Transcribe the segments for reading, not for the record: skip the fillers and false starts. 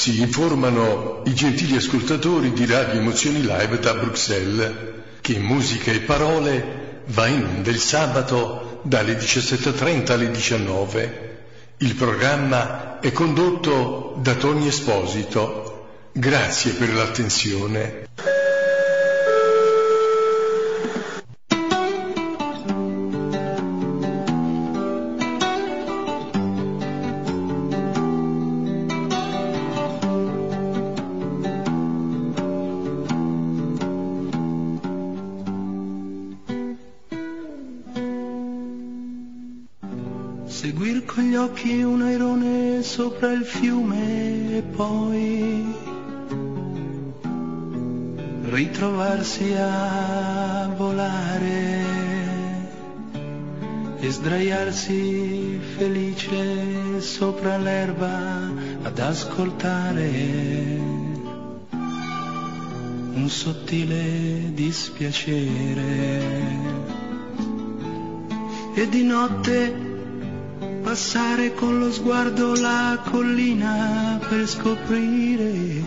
si informano i gentili ascoltatori di Radio Emozioni Live da Bruxelles che Musica e Parole va in onda il sabato dalle 17:30 alle 19. Il programma è condotto da Tony Esposito. Grazie per l'attenzione. Seguir con gli occhi un airone sopra il fiume e poi ritrovarsi a volare e sdraiarsi felice sopra l'erba ad ascoltare un sottile dispiacere. E di notte passare con lo sguardo la collina per scoprire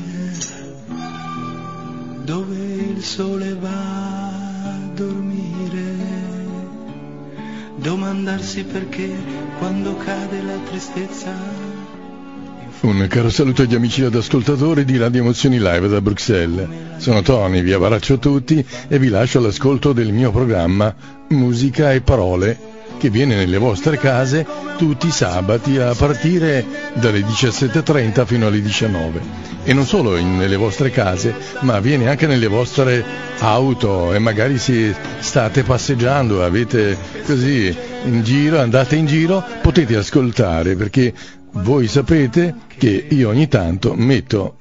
dove il sole va a dormire. Domandarsi perché quando cade la tristezza. Un caro saluto agli amici ed ascoltatori di Radio Emozioni Live da Bruxelles. Sono Tony, vi abbraccio tutti e vi lascio all'ascolto del mio programma Musica e Parole, che viene nelle vostre case tutti i sabati a partire dalle 17:30 fino alle 19. E non solo nelle vostre case, ma viene anche nelle vostre auto, e magari se state passeggiando, avete così in giro, andate in giro, potete ascoltare, perché voi sapete che io ogni tanto metto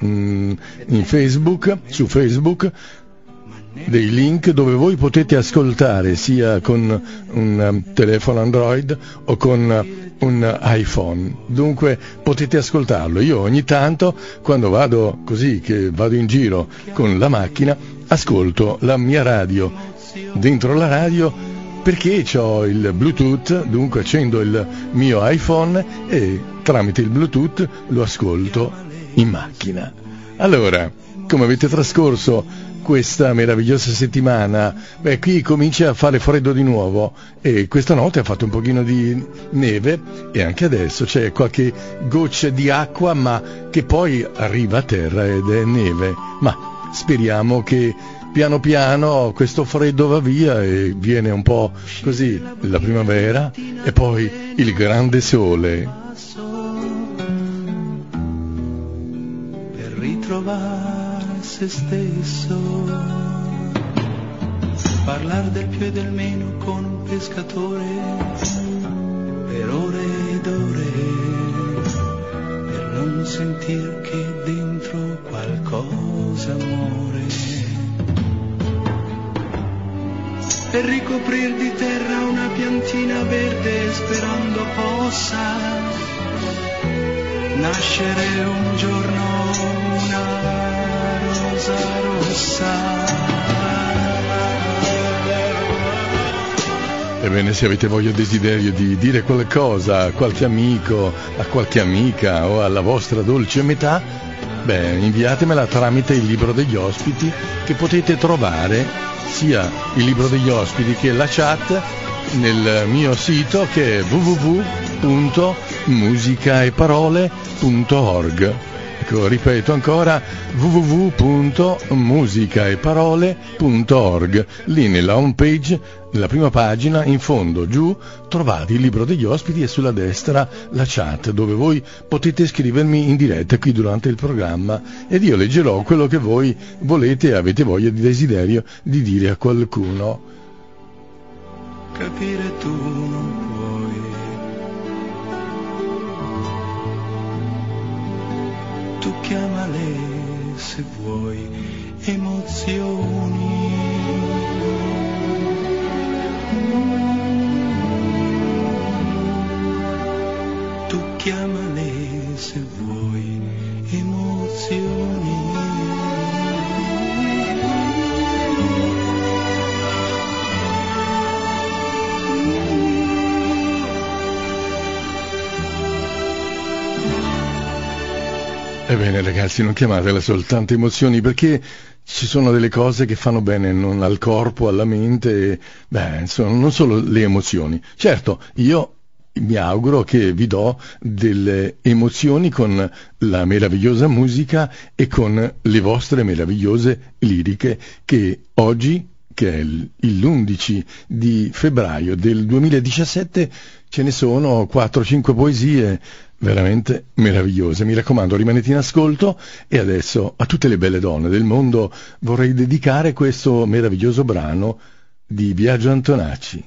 su Facebook dei link dove voi potete ascoltare sia con un telefono Android o con un iPhone. Dunque potete ascoltarlo. Io ogni tanto, quando vado così, che vado in giro con la macchina, ascolto la mia radio dentro la radio, perché ho il Bluetooth, dunque accendo il mio iPhone e tramite il Bluetooth lo ascolto in macchina. Allora, come avete trascorso questa meravigliosa settimana? Beh, qui comincia a fare freddo di nuovo e questa notte ha fatto un pochino di neve e anche adesso c'è qualche goccia di acqua, ma che poi arriva a terra ed è neve. Ma speriamo che piano piano questo freddo va via e viene un po' così la primavera e poi il grande sole. Per ritrovare se stesso, parlare del più e del meno con un pescatore per ore ed ore, per non sentir che dentro qualcosa muore, per ricoprir di terra una piantina verde sperando possa nascere un giorno una rosa rossa. Ebbene, se avete voglia o desiderio di dire qualcosa a qualche amico, a qualche amica o alla vostra dolce metà, beh, inviatemela tramite il libro degli ospiti, che potete trovare sia il libro degli ospiti che la chat nel mio sito, che è www.musicaeparole.org. Ecco, ripeto ancora, www.musicaeparole.org. Lì nella home page, nella prima pagina, in fondo giù, trovate il libro degli ospiti e sulla destra la chat, dove voi potete scrivermi in diretta qui durante il programma ed io leggerò quello che voi volete e avete voglia di desiderio di dire a qualcuno. Capire tu non puoi, tu chiamale se vuoi emozioni. Tu chiamale se vuoi emozioni. Ebbene ragazzi, non chiamatele soltanto emozioni, perché ci sono delle cose che fanno bene non al corpo, alla mente, insomma, non solo le emozioni. Certo, io mi auguro che vi do delle emozioni con la meravigliosa musica e con le vostre meravigliose liriche, che oggi, che è l'11 di febbraio del 2017, ce ne sono 4-5 poesie veramente meravigliose. Mi raccomando, rimanete in ascolto, e adesso a tutte le belle donne del mondo vorrei dedicare questo meraviglioso brano di Biagio Antonacci.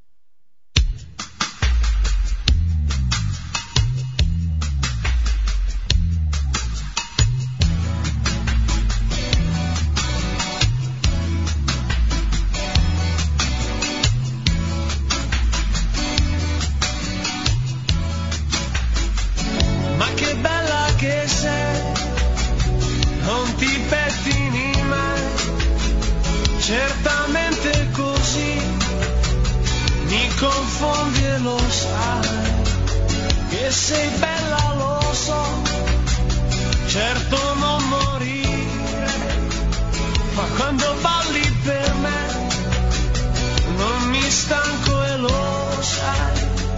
Certamente così mi confondi e lo sai, che sei bella lo so, certo non morire, ma quando balli per me non mi stanco e lo sai.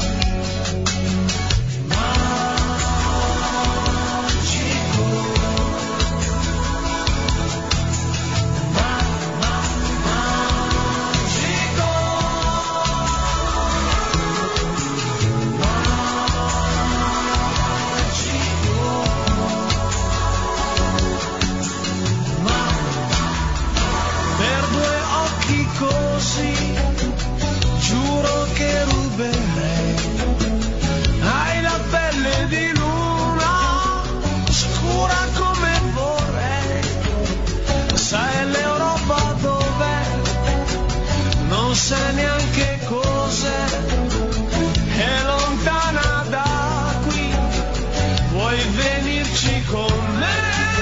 Giuro che ruberei, hai la pelle di luna, scura come vorrei, sai l'Europa dov'è, non sai neanche cos'è, è lontana da qui, vuoi venirci con me?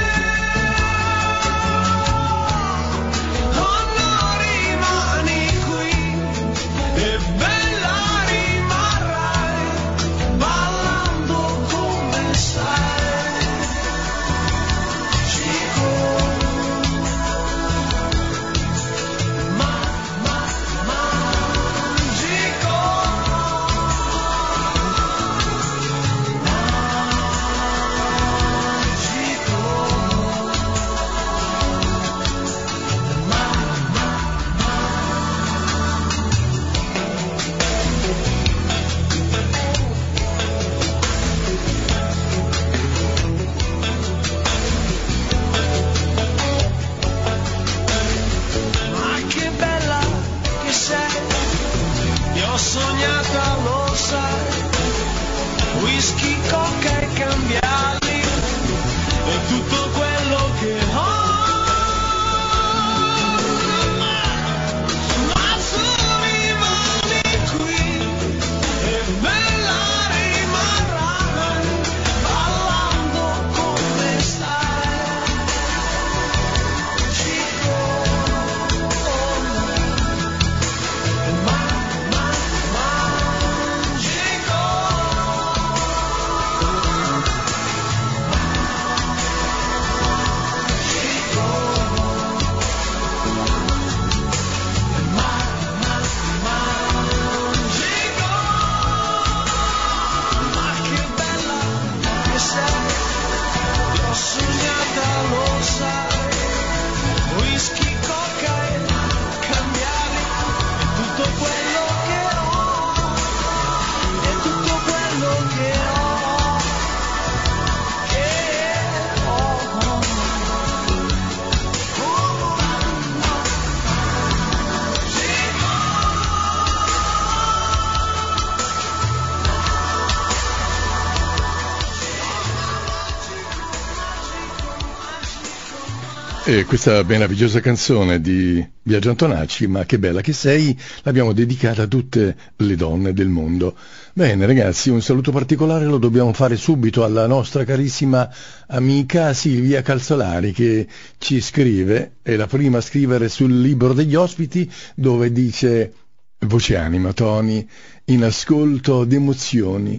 E questa meravigliosa canzone di Biagio Antonacci, Ma che bella che sei, l'abbiamo dedicata a tutte le donne del mondo. Bene ragazzi, un saluto particolare lo dobbiamo fare subito alla nostra carissima amica Silvia Calzolari, che ci scrive, è la prima a scrivere sul libro degli ospiti, dove dice: voce anima Tony, in ascolto d'emozioni,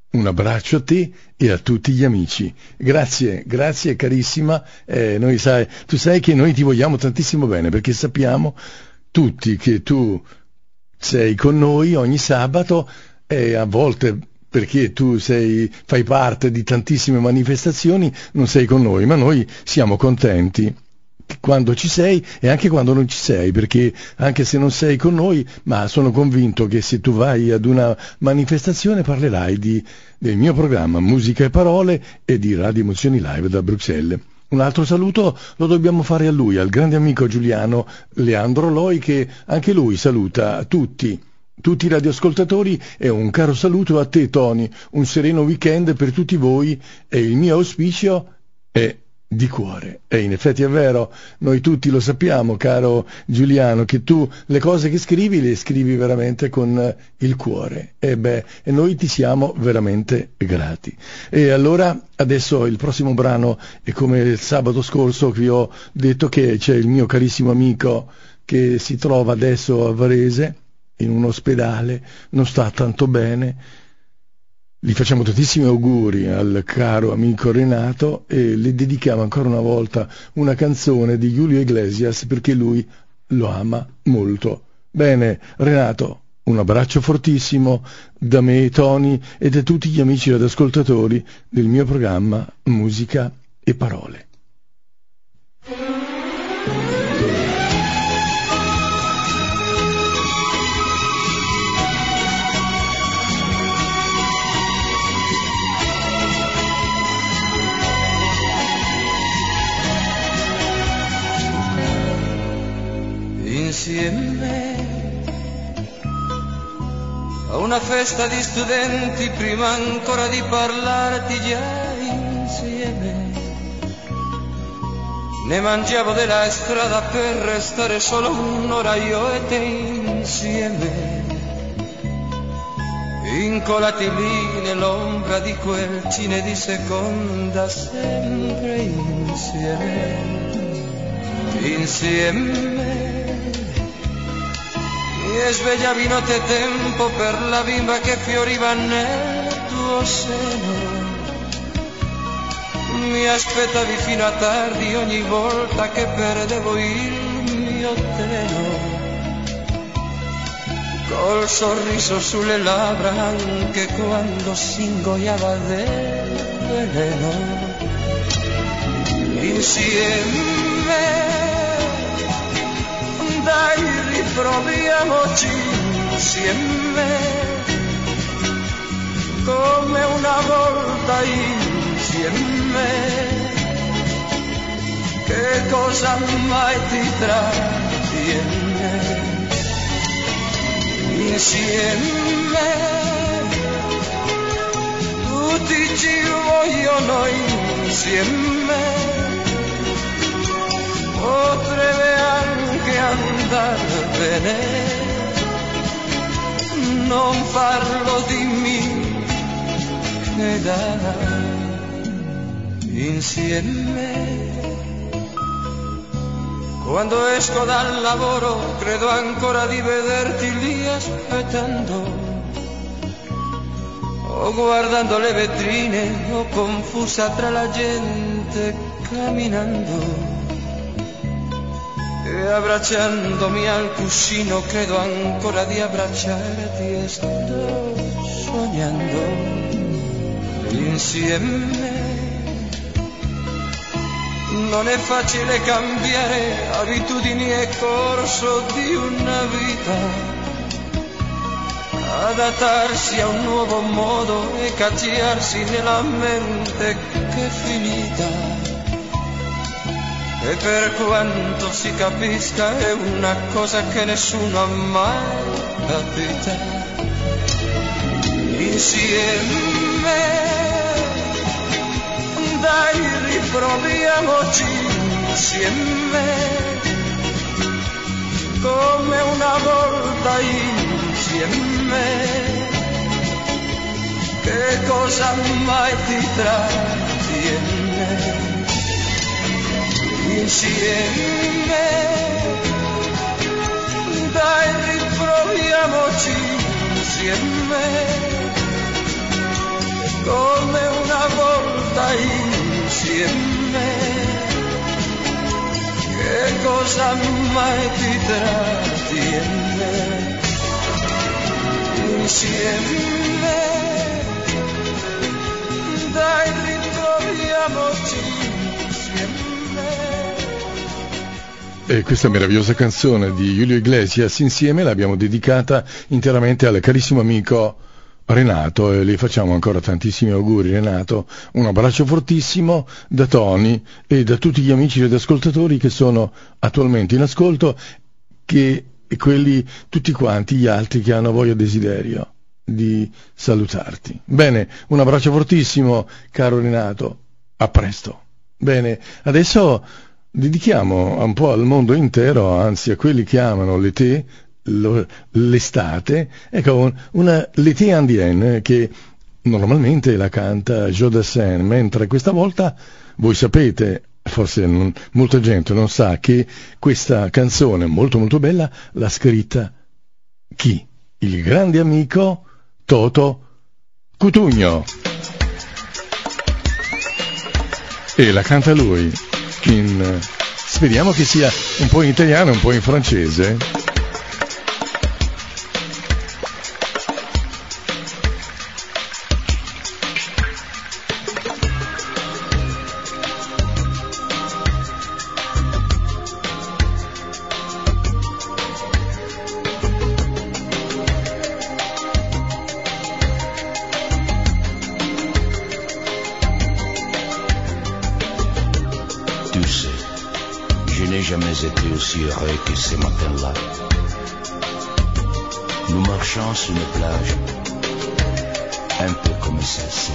Un abbraccio a te e a tutti gli amici. Grazie carissima. Tu sai che noi ti vogliamo tantissimo bene, perché sappiamo tutti che tu sei con noi ogni sabato, e a volte perché tu fai parte di tantissime manifestazioni, non sei con noi, ma noi siamo contenti quando ci sei e anche quando non ci sei, perché anche se non sei con noi, ma sono convinto che se tu vai ad una manifestazione parlerai del mio programma Musica e Parole e di Radio Emozioni Live da Bruxelles. Un altro saluto lo dobbiamo fare a lui, al grande amico Giuliano Leandro Loi, che anche lui saluta tutti i radioascoltatori, e un caro saluto a te, Tony, un sereno weekend per tutti voi, e il mio auspicio è di cuore. E in effetti è vero, noi tutti lo sappiamo, caro Giuliano, che tu le cose che scrivi le scrivi veramente con il cuore, e noi ti siamo veramente grati. E allora adesso il prossimo brano è come il sabato scorso che vi ho detto, che c'è il mio carissimo amico che si trova adesso a Varese in un ospedale, non sta tanto bene. Gli facciamo tantissimi auguri al caro amico Renato e le dedichiamo ancora una volta una canzone di Julio Iglesias, perché lui lo ama molto. Bene, Renato, un abbraccio fortissimo da me, Tony, e da tutti gli amici radioascoltatori del mio programma Musica e Parole. Insieme a una festa di studenti, prima ancora di parlarti, già insieme ne mangiavo della strada per restare solo un'ora io e te insieme, incolati lì nell'ombra di quel cine di seconda, sempre insieme mi svegliavi notte e tempo per la bimba che fioriva nel tuo seno, mi aspettavi fino a tardi ogni volta che perdevo il mio treno, col sorriso sulle labbra anche quando si ingoiava del veleno. Insieme, dai, riproviamoci insieme, come una volta insieme, che cosa mai ti trattiene? Insieme, tutti ci vogliono insieme, potrebbe anche andar bene, non farlo dimmi che dà. Insieme, quando esco dal lavoro credo ancora di vederti lì aspettando, o guardando le vetrine o confusa tra la gente camminando, e abbracciandomi al cuscino credo ancora di abbracciarti e sto sognando. Insieme, non è facile cambiare abitudini e corso di una vita, adattarsi a un nuovo modo e cacciarsi nella mente che è finita. E per quanto si capisca è una cosa che nessuno ha mai capita. Insieme, dai, riproviamoci insieme, come una volta insieme, che cosa mai ti trattiene? Insieme, dai, riproviamoci insieme, mai insieme, che cosa mai ti trattiene insieme, dai ritroviamoci insieme. E questa meravigliosa canzone di Julio Iglesias insieme l'abbiamo dedicata interamente al carissimo amico Renato, e le facciamo ancora tantissimi auguri, Renato. Un abbraccio fortissimo da Tony e da tutti gli amici ed ascoltatori che sono attualmente in ascolto, e quelli tutti quanti gli altri che hanno voglia e desiderio di salutarti. Bene, un abbraccio fortissimo, caro Renato, a presto. Bene, adesso dedichiamo un po' al mondo intero, anzi a quelli che amano l'estate, ecco, l'été indienne, che normalmente la canta Joe Dassin, mentre questa volta, voi sapete, forse molta gente non sa, che questa canzone molto molto bella l'ha scritta chi? Il grande amico Toto Cutugno, e la canta lui speriamo che sia un po' in italiano, un po' in francese. Aussi heureux que ces matins-là. Nous marchons sur une plage, un peu comme celle-ci.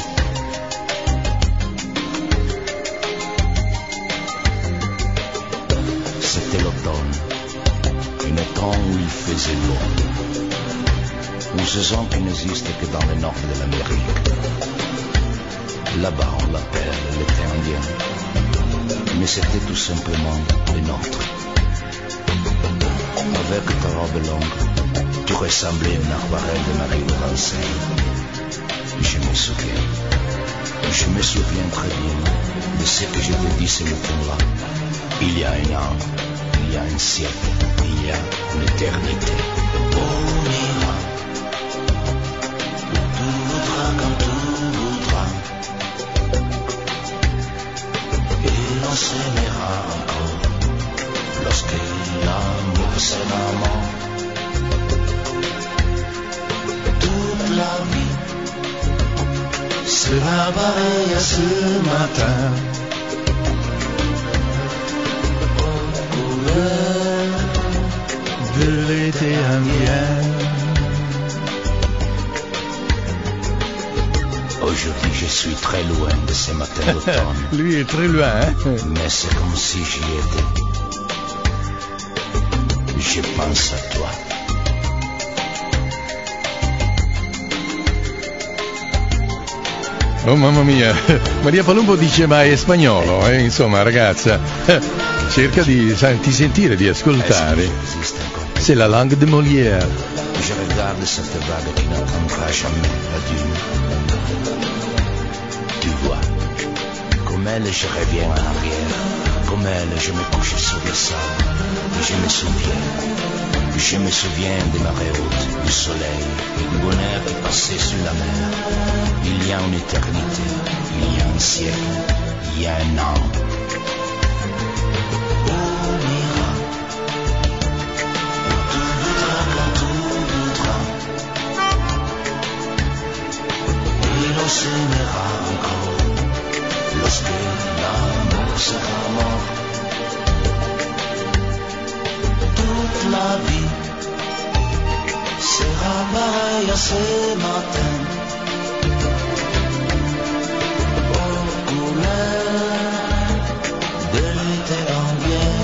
C'était l'automne, un temps où il faisait beau, une saison qui n'existe que dans le nord de l'Amérique. Là-bas on l'appelle l'été indien, mais c'était tout simplement le nôtre. Avec ta robe longue, tu ressemblais à une aquarelle de Marie Laurencin. Je me souviens très bien de ce que je te dis ce matin-là. Il y a un an, il y a un siècle, il y a une éternité. On ira où tu voudras, quand tu voudras, et on s'aimera encore lorsque l'amour sera mort. Toute la vie sera pareille à ce matin, aux couleurs de l'été indien. Aujourd'hui je suis très loin de ces matins d'automne. Lui est très loin, hein? Mais c'est comme si j'y étais. Je pense a toi. Oh mamma mia, Maria Palumbo dice ma è spagnolo, insomma ragazza, cerca di sentire, di ascoltare. C'est la langue de Molière. Je regarde cette vague qui n'attendra jamais la dune. Tu vois, comme elle je reviens en arrière, comme elle je me couche sur le sable, et je me souviens des marées hautes, du soleil, du bonheur qui passait sur la mer. Il y a une éternité, il y a un siècle, il y a un an. On ira où tu voudras, quand tu voudras, et l'on s'aimera encore lorsque l'amour sera mort. Toute la vie sera pareille à ce matin, aux couleurs de l'été indien.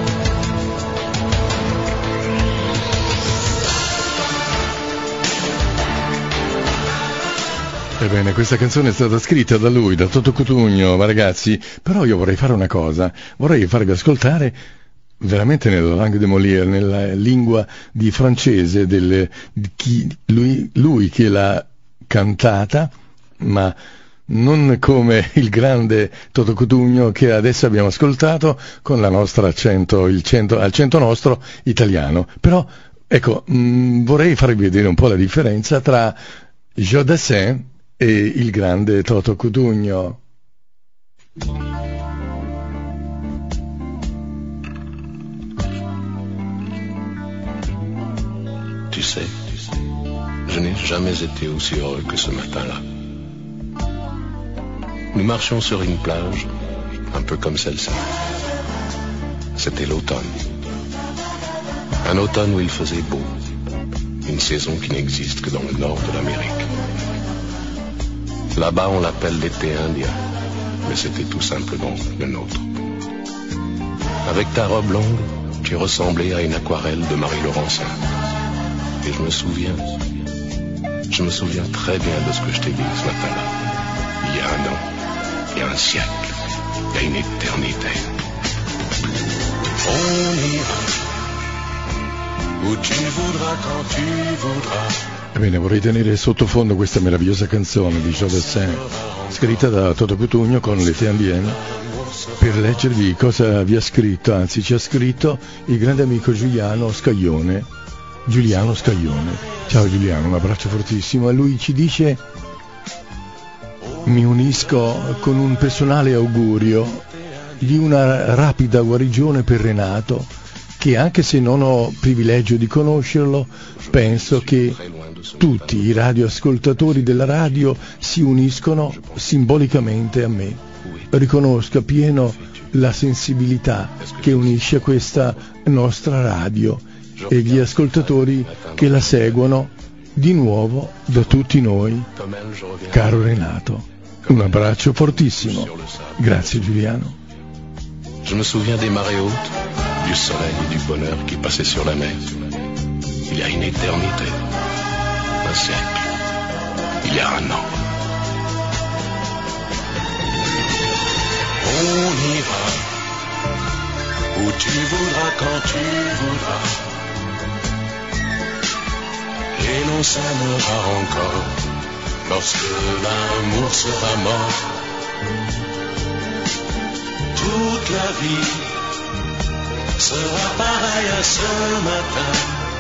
Ebbene, questa canzone è stata scritta da lui, da Toto Cutugno, ma ragazzi, però io vorrei fare una cosa, vorrei farvi ascoltare veramente nella langue de Molière, nella lingua di francese lui che l'ha cantata, ma non come il grande Toto Cutugno che adesso abbiamo ascoltato con la nostra accento nostro italiano. Però ecco, vorrei farvi vedere un po' la differenza tra Joe Dassin e il grande Toto Cutugno. Tu sais, je n'ai jamais été aussi heureux que ce matin-là. Nous marchions sur une plage, un peu comme celle-ci. C'était l'automne. Un automne où il faisait beau. Une saison qui n'existe que dans le nord de l'Amérique. Là-bas, on l'appelle l'été indien, mais c'était tout simplement le nôtre. Avec ta robe longue, tu ressemblais à une aquarelle de Marie Laurencin. Et je me souviens très bien de ce que je t'ai dit ce matin-là. Il y a un an, il y a un siècle, il y a une éternité. On ira où tu voudras, quand tu voudras. Bene, vorrei tenere sottofondo questa meravigliosa canzone di Joe Dassin, scritta da Toto Cutugno con l'été indien, per leggervi cosa vi ha scritto, anzi ci ha scritto il grande amico Giuliano Scaglione. Ciao Giuliano, un abbraccio fortissimo. E lui ci dice: mi unisco con un personale augurio di una rapida guarigione per Renato, che anche se non ho privilegio di conoscerlo, penso che tutti i radioascoltatori della radio si uniscono simbolicamente a me. Riconosca pieno la sensibilità che unisce questa nostra radio e gli ascoltatori che la seguono di nuovo da tutti noi. Caro Renato, un abbraccio fortissimo. Grazie Giuliano. Je me souviens des marées hautes, du soleil et du bonheur qui passaient sur la mer. Il y a une éternité, un siècle, il y a un an. On ira où tu voudras, quand tu voudras. Et l'on s'aimera encore lorsque l'amour sera mort. Toute la vie sera pareille à ce matin,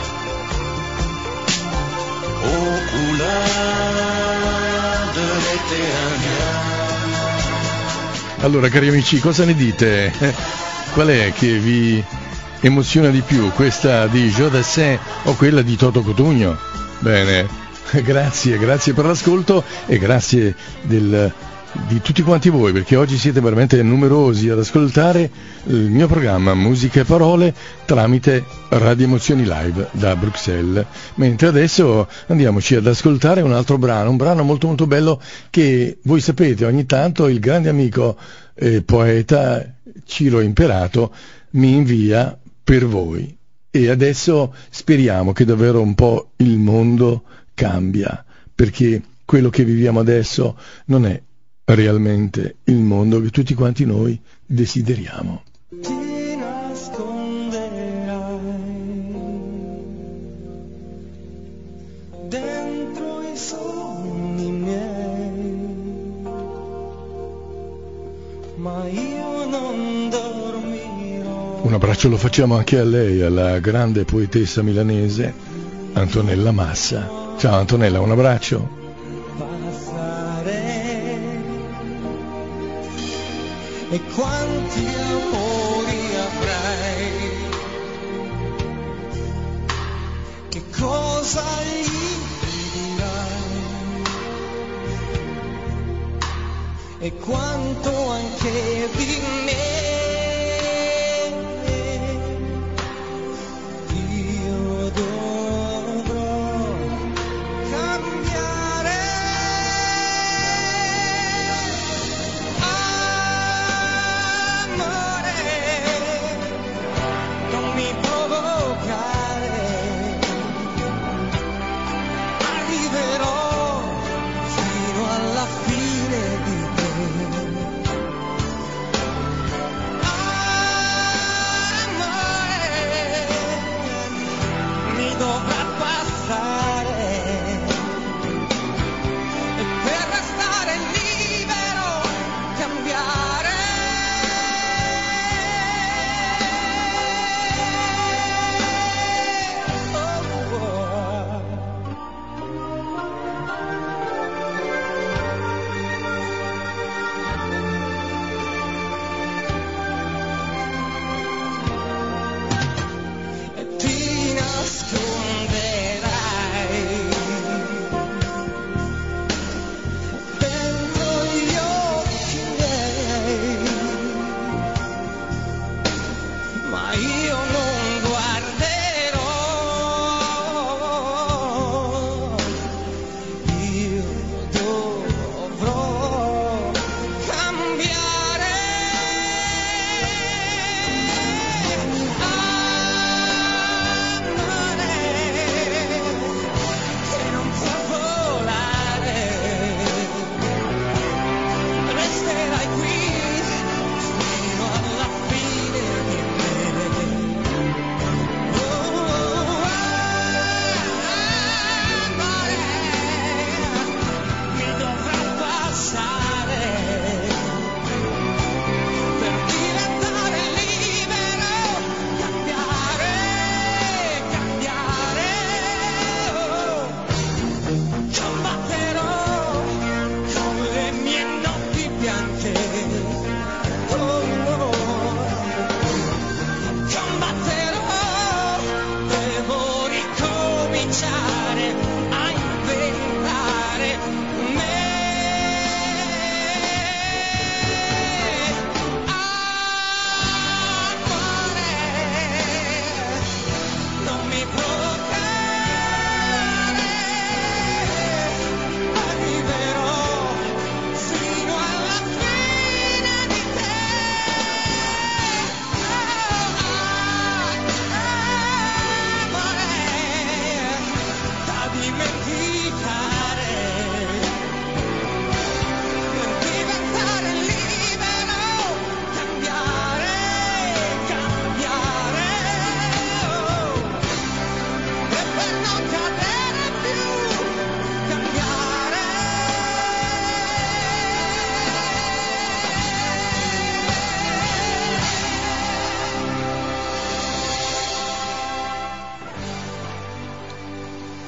aux couleurs de l'été indien. Allora cari amici, cosa ne dite? Qual è che vi emoziona di più, questa di Joe Dassin o quella di Toto Cutugno? Bene, grazie per l'ascolto e grazie di tutti quanti voi, perché oggi siete veramente numerosi ad ascoltare il mio programma Musica e Parole tramite Radio Emozioni Live da Bruxelles. Mentre adesso andiamoci ad ascoltare un altro brano, un brano molto molto bello che voi sapete, ogni tanto il grande amico e poeta Ciro Imperato mi invia per voi. E adesso speriamo che davvero un po' il mondo cambia, perché quello che viviamo adesso non è realmente il mondo che tutti quanti noi desideriamo. Ti nasconderai dentro i sogni miei, ma io non dormirò. Un abbraccio lo facciamo anche a lei, alla grande poetessa milanese Antonella Massa. Ciao Antonella, un abbraccio. E quanti amori avrai, che cosa gli dirai, e quanto anche di me io dovrò cambiare.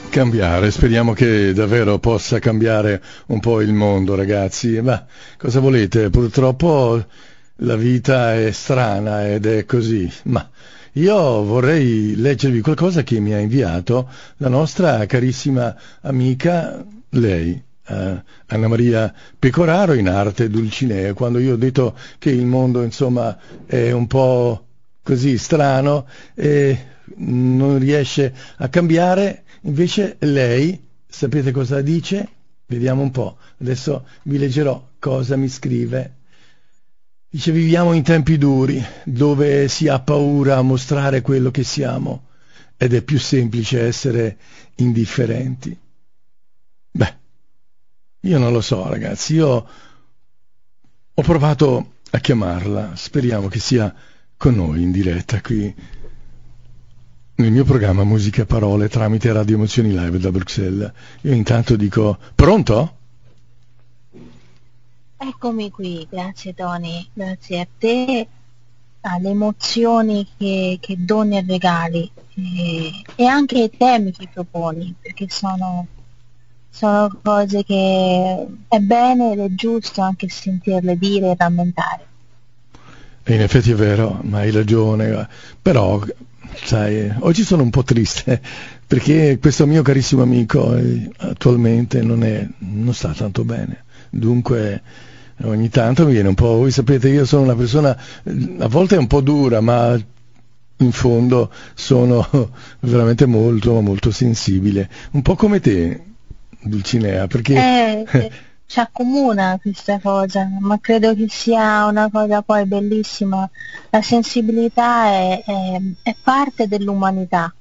Cambiare, speriamo che davvero possa cambiare un po' il mondo, ragazzi. Ma cosa volete? Purtroppo la vita è strana ed è così. Ma io vorrei leggervi qualcosa che mi ha inviato la nostra carissima amica, lei, Anna Maria Pecoraro, in arte Dulcinea. Quando io ho detto che il mondo, insomma, è un po' così strano e non riesce a cambiare, invece lei, sapete cosa dice? Vediamo un po', adesso vi leggerò cosa mi scrive. Dice: viviamo in tempi duri, dove si ha paura a mostrare quello che siamo ed è più semplice essere indifferenti. Beh, io non lo so, ragazzi, io ho provato a chiamarla, speriamo che sia con noi in diretta qui nel mio programma Musica e Parole tramite Radio Emozioni Live da Bruxelles. Io intanto dico: pronto? Eccomi qui, grazie Tony, grazie a te, alle emozioni che doni e regali e anche ai temi che proponi, perché sono cose che è bene ed è giusto anche sentirle dire e rammentare. E in effetti è vero, ma hai ragione, però sai, oggi sono un po' triste perché questo mio carissimo amico attualmente non sta tanto bene, dunque ogni tanto mi viene un po', voi sapete, io sono una persona a volte un po' dura, ma in fondo sono veramente molto molto sensibile, un po' come te, Dulcinea, perché ci accomuna questa cosa, ma credo che sia una cosa poi bellissima. La sensibilità è parte dell'umanità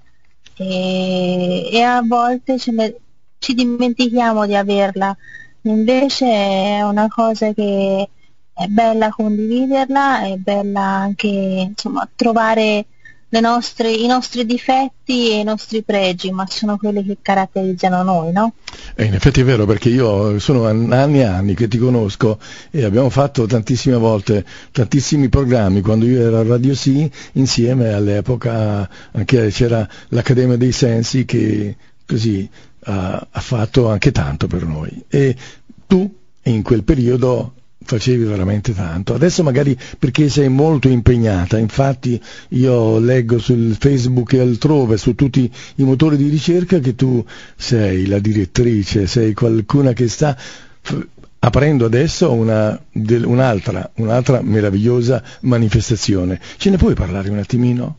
e a volte ci dimentichiamo di averla, invece è una cosa che è bella condividerla, è bella anche, insomma, trovare i nostri difetti e i nostri pregi, ma sono quelli che caratterizzano noi, no? E in effetti è vero, perché io sono anni e anni che ti conosco e abbiamo fatto tantissime volte tantissimi programmi quando io ero a Radio Sì, insieme. All'epoca anche c'era l'Accademia dei Sensi che così ha fatto anche tanto per noi, e tu in quel periodo facevi veramente tanto. Adesso magari perché sei molto impegnata, infatti io leggo sul Facebook e altrove, su tutti i motori di ricerca, che tu sei la direttrice, sei qualcuna che sta aprendo adesso un'altra meravigliosa manifestazione. Ce ne puoi parlare un attimino?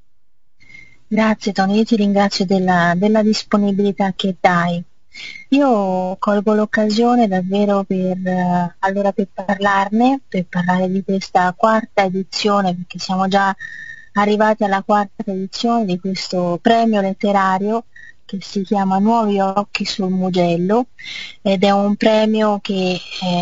Grazie Tony, io ti ringrazio della disponibilità che dai. Io colgo l'occasione davvero per parlarne, per parlare di questa quarta edizione, perché siamo già arrivati alla quarta edizione di questo premio letterario che si chiama Nuovi Occhi sul Mugello, ed è un premio che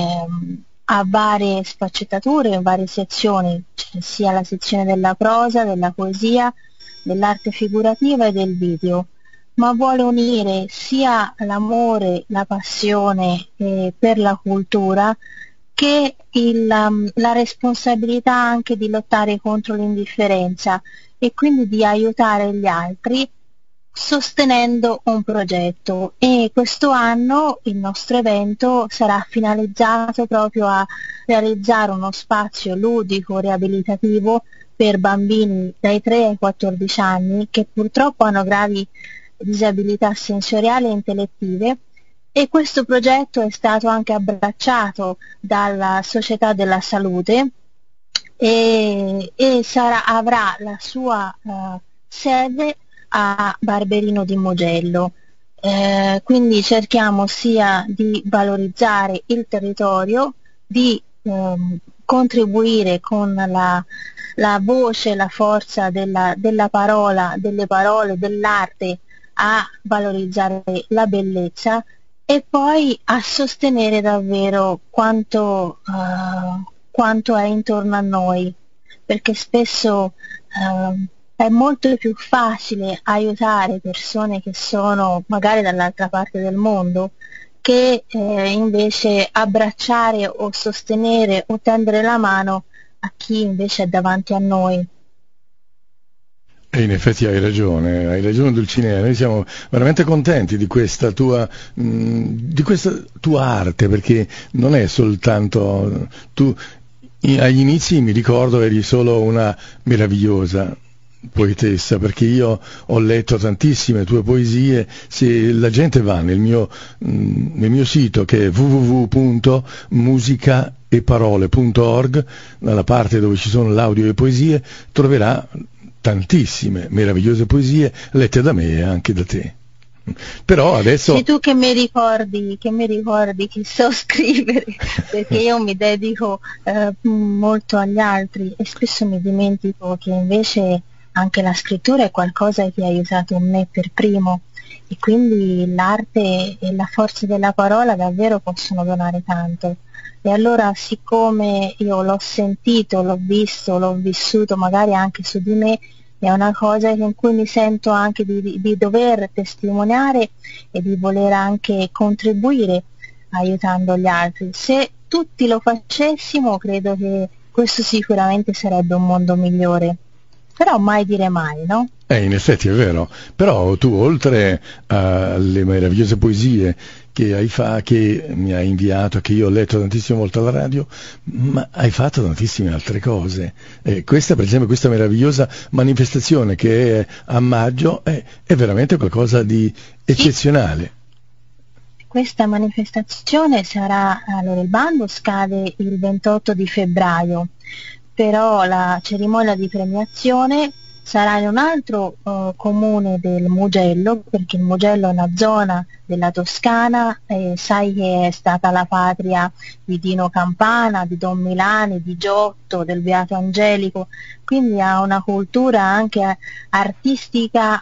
ha varie sfaccettature, varie sezioni, cioè sia la sezione della prosa, della poesia, dell'arte figurativa e del video, ma vuole unire sia l'amore, la passione per la cultura che la responsabilità anche di lottare contro l'indifferenza e quindi di aiutare gli altri sostenendo un progetto. E questo anno il nostro evento sarà finalizzato proprio a realizzare uno spazio ludico riabilitativo per bambini dai 3 ai 14 anni che purtroppo hanno gravi disabilità sensoriali e intellettive, e questo progetto è stato anche abbracciato dalla Società della Salute e avrà la sua sede a Barberino di Mugello. Quindi cerchiamo sia di valorizzare il territorio, di contribuire con la voce, la forza della parola, delle parole, dell'arte a valorizzare la bellezza e poi a sostenere davvero quanto è intorno a noi, perché spesso è molto più facile aiutare persone che sono magari dall'altra parte del mondo che invece abbracciare o sostenere o tendere la mano a chi invece è davanti a noi. E in effetti hai ragione Dulcinea, noi siamo veramente contenti di questa tua arte, perché non è soltanto tu, agli inizi mi ricordo eri solo una meravigliosa poetessa, perché io ho letto tantissime tue poesie. Se la gente va nel mio sito, che è www.musicaeparole.org, nella parte dove ci sono l'audio e poesie, troverà tantissime meravigliose poesie lette da me e anche da te. Però adesso sei tu che mi ricordi che so scrivere, perché io mi dedico molto agli altri e spesso mi dimentico che invece anche la scrittura è qualcosa che ha aiutato me per primo, e quindi l'arte e la forza della parola davvero possono donare tanto. E allora, siccome io l'ho sentito, l'ho visto, l'ho vissuto magari anche su di me, è una cosa in cui mi sento anche di dover testimoniare e di voler anche contribuire aiutando gli altri. Se tutti lo facessimo, credo che questo sicuramente sarebbe un mondo migliore. Però mai dire mai, no? In effetti è vero, però tu, oltre alle meravigliose poesie che mi hai inviato, che io ho letto tantissime volte alla radio, ma hai fatto tantissime altre cose. Questa, per esempio, questa meravigliosa manifestazione che è a maggio è veramente qualcosa di eccezionale. Questa manifestazione sarà, allora, il bando scade il 28 di febbraio, però la cerimonia di premiazione sarà in un altro comune del Mugello, perché il Mugello è una zona della Toscana, sai che è stata la patria di Dino Campana, di Don Milani, di Giotto, del Beato Angelico, quindi ha una cultura anche artistica,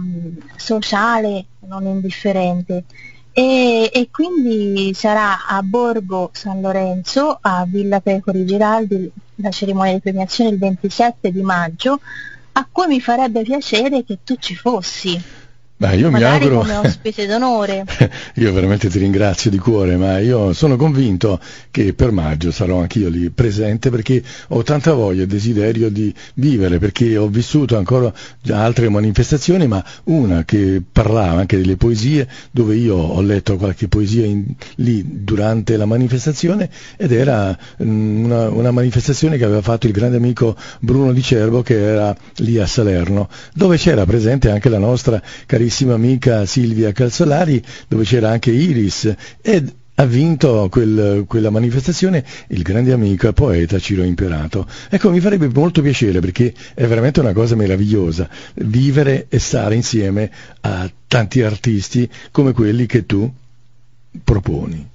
sociale non indifferente. E quindi sarà a Borgo San Lorenzo, a Villa Pecori Giraldi, la cerimonia di premiazione il 27 di maggio, a cui mi farebbe piacere che tu ci fossi. Beh, io mi auguro, come ospite d'onore. Io veramente ti ringrazio di cuore, ma io sono convinto che per maggio sarò anch'io lì presente, perché ho tanta voglia e desiderio di vivere, perché ho vissuto ancora già altre manifestazioni, ma una che parlava anche delle poesie, dove io ho letto qualche poesia lì durante la manifestazione, ed era una manifestazione che aveva fatto il grande amico Bruno Di Cerbo, che era lì a Salerno, dove c'era presente anche la nostra carissima amica Silvia Calzolari, dove c'era anche Iris, ed ha vinto quella manifestazione il grande amico e poeta Ciro Imperato. Ecco, mi farebbe molto piacere, perché è veramente una cosa meravigliosa vivere e stare insieme a tanti artisti come quelli che tu proponi.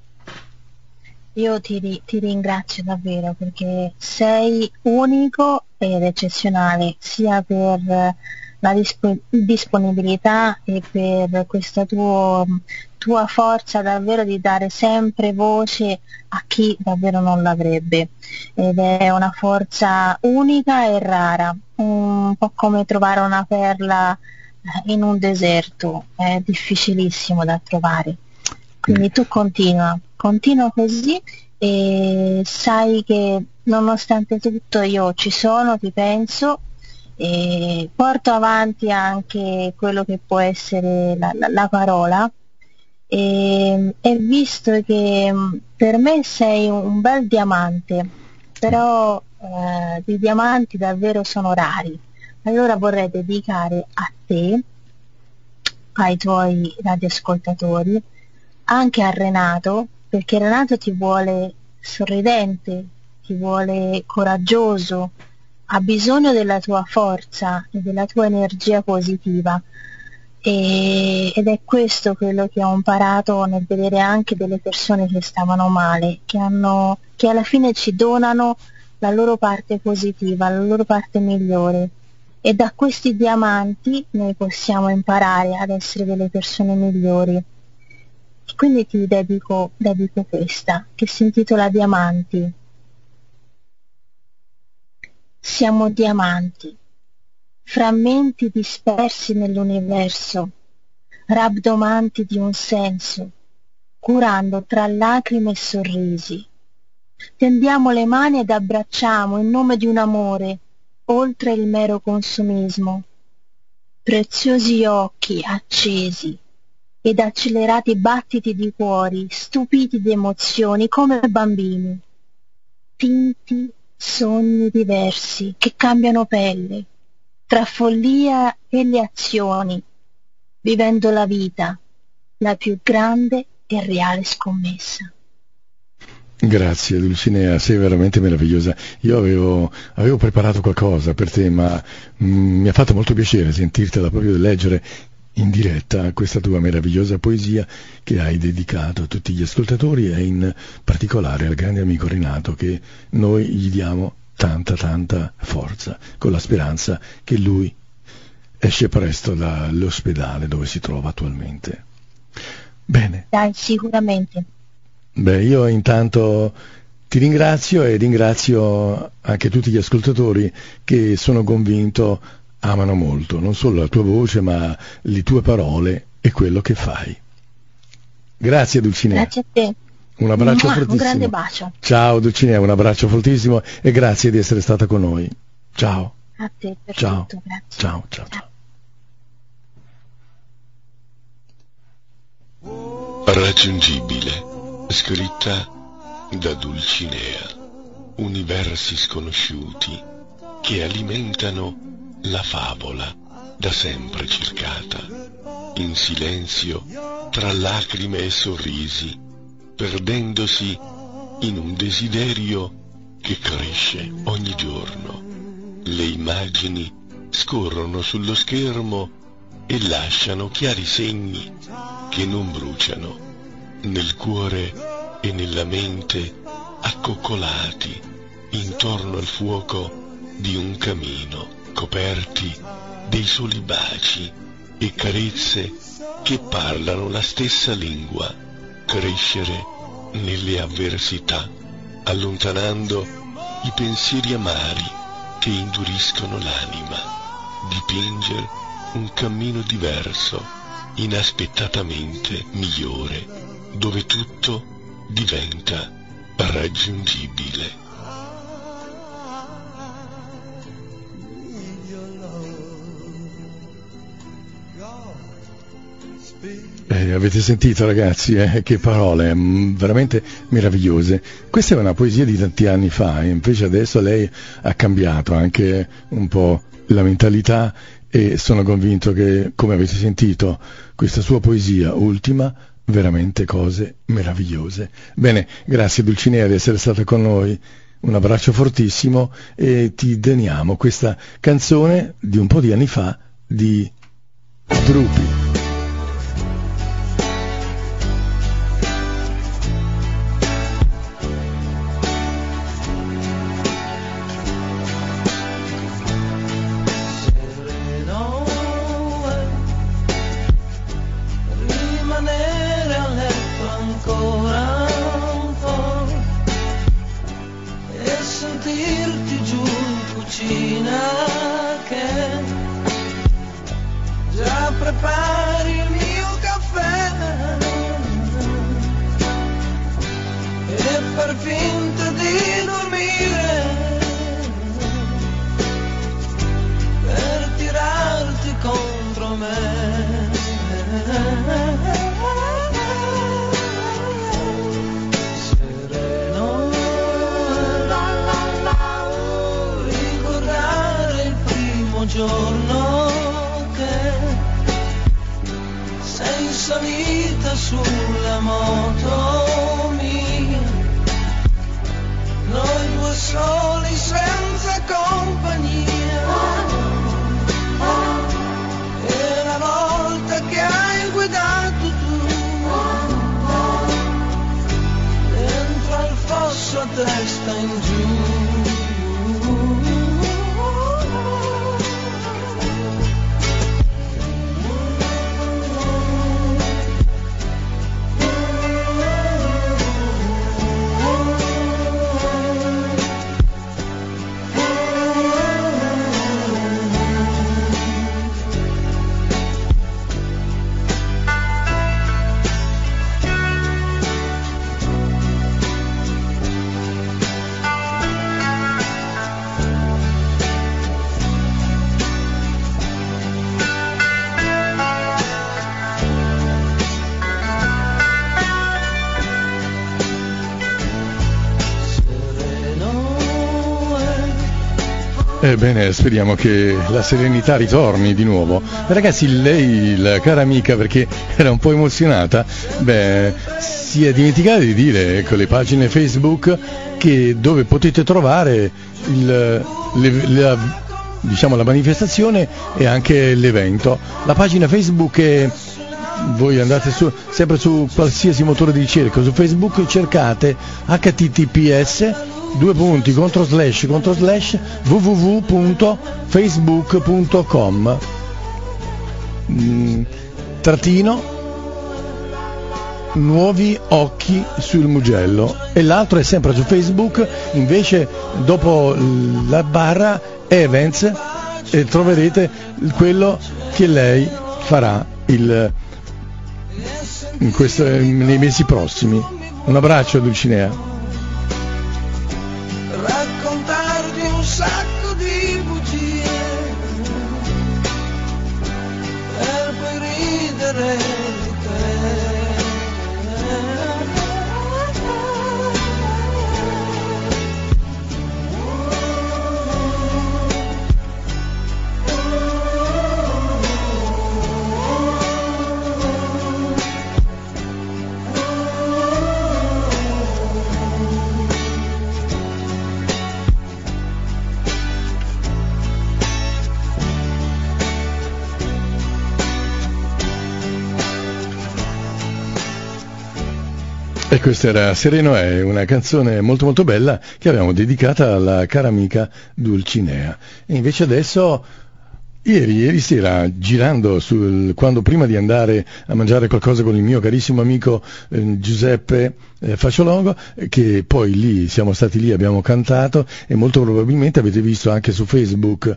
Io ti ringrazio davvero, perché sei unico ed eccezionale, sia per la disponibilità e per questa tua forza davvero di dare sempre voce a chi davvero non l'avrebbe, ed è una forza unica e rara, un po' come trovare una perla in un deserto, è difficilissimo da trovare. Quindi tu continua così, e sai che nonostante tutto io ci sono, ti penso, e porto avanti anche quello che può essere la parola, e visto che per me sei un bel diamante, però i diamanti davvero sono rari, allora vorrei dedicare a te, ai tuoi radioascoltatori, anche a Renato, perché Renato ti vuole sorridente, ti vuole coraggioso, ha bisogno della tua forza e della tua energia positiva, ed è questo quello che ho imparato nel vedere anche delle persone che stavano male, che alla fine ci donano la loro parte positiva, la loro parte migliore, e da questi diamanti noi possiamo imparare ad essere delle persone migliori. E quindi ti dedico questa, che si intitola Diamanti. Siamo diamanti, frammenti dispersi nell'universo, rabdomanti di un senso, curando tra lacrime e sorrisi. Tendiamo le mani ed abbracciamo in nome di un amore, oltre il mero consumismo. Preziosi occhi accesi ed accelerati battiti di cuori, stupiti di emozioni come bambini. Tinti sogni diversi che cambiano pelle, tra follia e le azioni, vivendo la vita, la più grande e reale scommessa. Grazie Dulcinea, sei veramente meravigliosa. Io avevo preparato qualcosa per te, ma mi ha fatto molto piacere sentirtela proprio leggere in diretta questa tua meravigliosa poesia che hai dedicato a tutti gli ascoltatori e in particolare al grande amico Renato, che noi gli diamo tanta forza, con la speranza che lui esce presto dall'ospedale dove si trova attualmente. Bene. Dai, sicuramente. Beh, io intanto ti ringrazio e ringrazio anche tutti gli ascoltatori che sono convinto amano molto, non solo la tua voce, ma le tue parole e quello che fai. Grazie Dulcinea. Grazie a te. Un abbraccio fortissimo. Un grande bacio. Ciao Dulcinea, un abbraccio fortissimo e grazie di essere stata con noi. Ciao. A te per ciao. tutto, grazie. Ciao. Raggiungibile, scritta da Dulcinea. Universi sconosciuti che alimentano la favola da sempre cercata, in silenzio tra lacrime e sorrisi, perdendosi in un desiderio che cresce ogni giorno. Le immagini scorrono sullo schermo e lasciano chiari segni che non bruciano, nel cuore e nella mente accoccolati intorno al fuoco di un camino, coperti dei soli baci e carezze che parlano la stessa lingua, crescere nelle avversità, allontanando i pensieri amari che induriscono l'anima, dipingere un cammino diverso, inaspettatamente migliore, dove tutto diventa raggiungibile. Avete sentito ragazzi, che parole veramente meravigliose. Questa è una poesia di tanti anni fa, e invece adesso lei ha cambiato anche un po' la mentalità, e sono convinto che, come avete sentito, questa sua poesia ultima, veramente cose meravigliose. Bene, grazie Dulcinea di essere stata con noi, un abbraccio fortissimo, e ti doniamo questa canzone di un po' di anni fa di Drupi. Ebbene, speriamo che la serenità ritorni di nuovo. Ragazzi, lei, la cara amica, perché era un po' emozionata, si è dimenticata di dire con le pagine Facebook che dove potete trovare la manifestazione e anche l'evento. La pagina Facebook è, voi andate sempre su qualsiasi motore di ricerca, su Facebook cercate https://www.facebook.com nuovi occhi sul Mugello, e l'altro è sempre su Facebook, invece dopo la barra events, e troverete quello che lei farà nei mesi prossimi. Un abbraccio a Dulcinea. Raccontarti un sacco di bugie per poi ridere di te. E questa era Sereno è, una canzone molto molto bella che abbiamo dedicata alla cara amica Dulcinea. E invece adesso, ieri sera, girando quando prima di andare a mangiare qualcosa con il mio carissimo amico Giuseppe Fasciolongo, che poi siamo stati lì, abbiamo cantato, e molto probabilmente avete visto anche su Facebook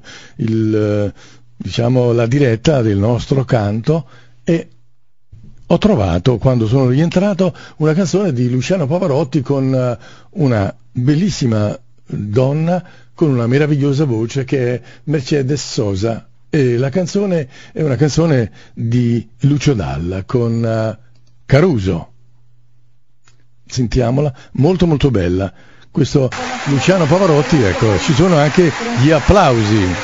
la diretta del nostro canto, e ho trovato, quando sono rientrato, una canzone di Luciano Pavarotti con una bellissima donna con una meravigliosa voce che è Mercedes Sosa, e la canzone è una canzone di Lucio Dalla con Caruso. Sentiamola, molto molto bella. Questo Luciano Pavarotti, ecco, ci sono anche gli applausi.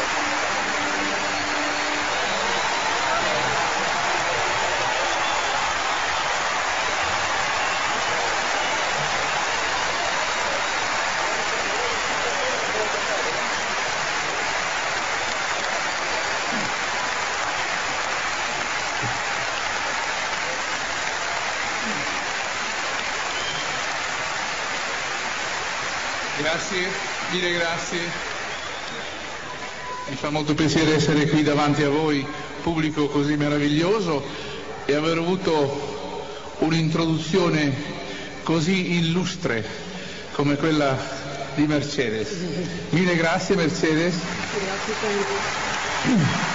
Mille grazie, mi fa molto piacere essere qui davanti a voi, pubblico così meraviglioso, e aver avuto un'introduzione così illustre come quella di Mercedes. Mille grazie Mercedes. Grazie tanto.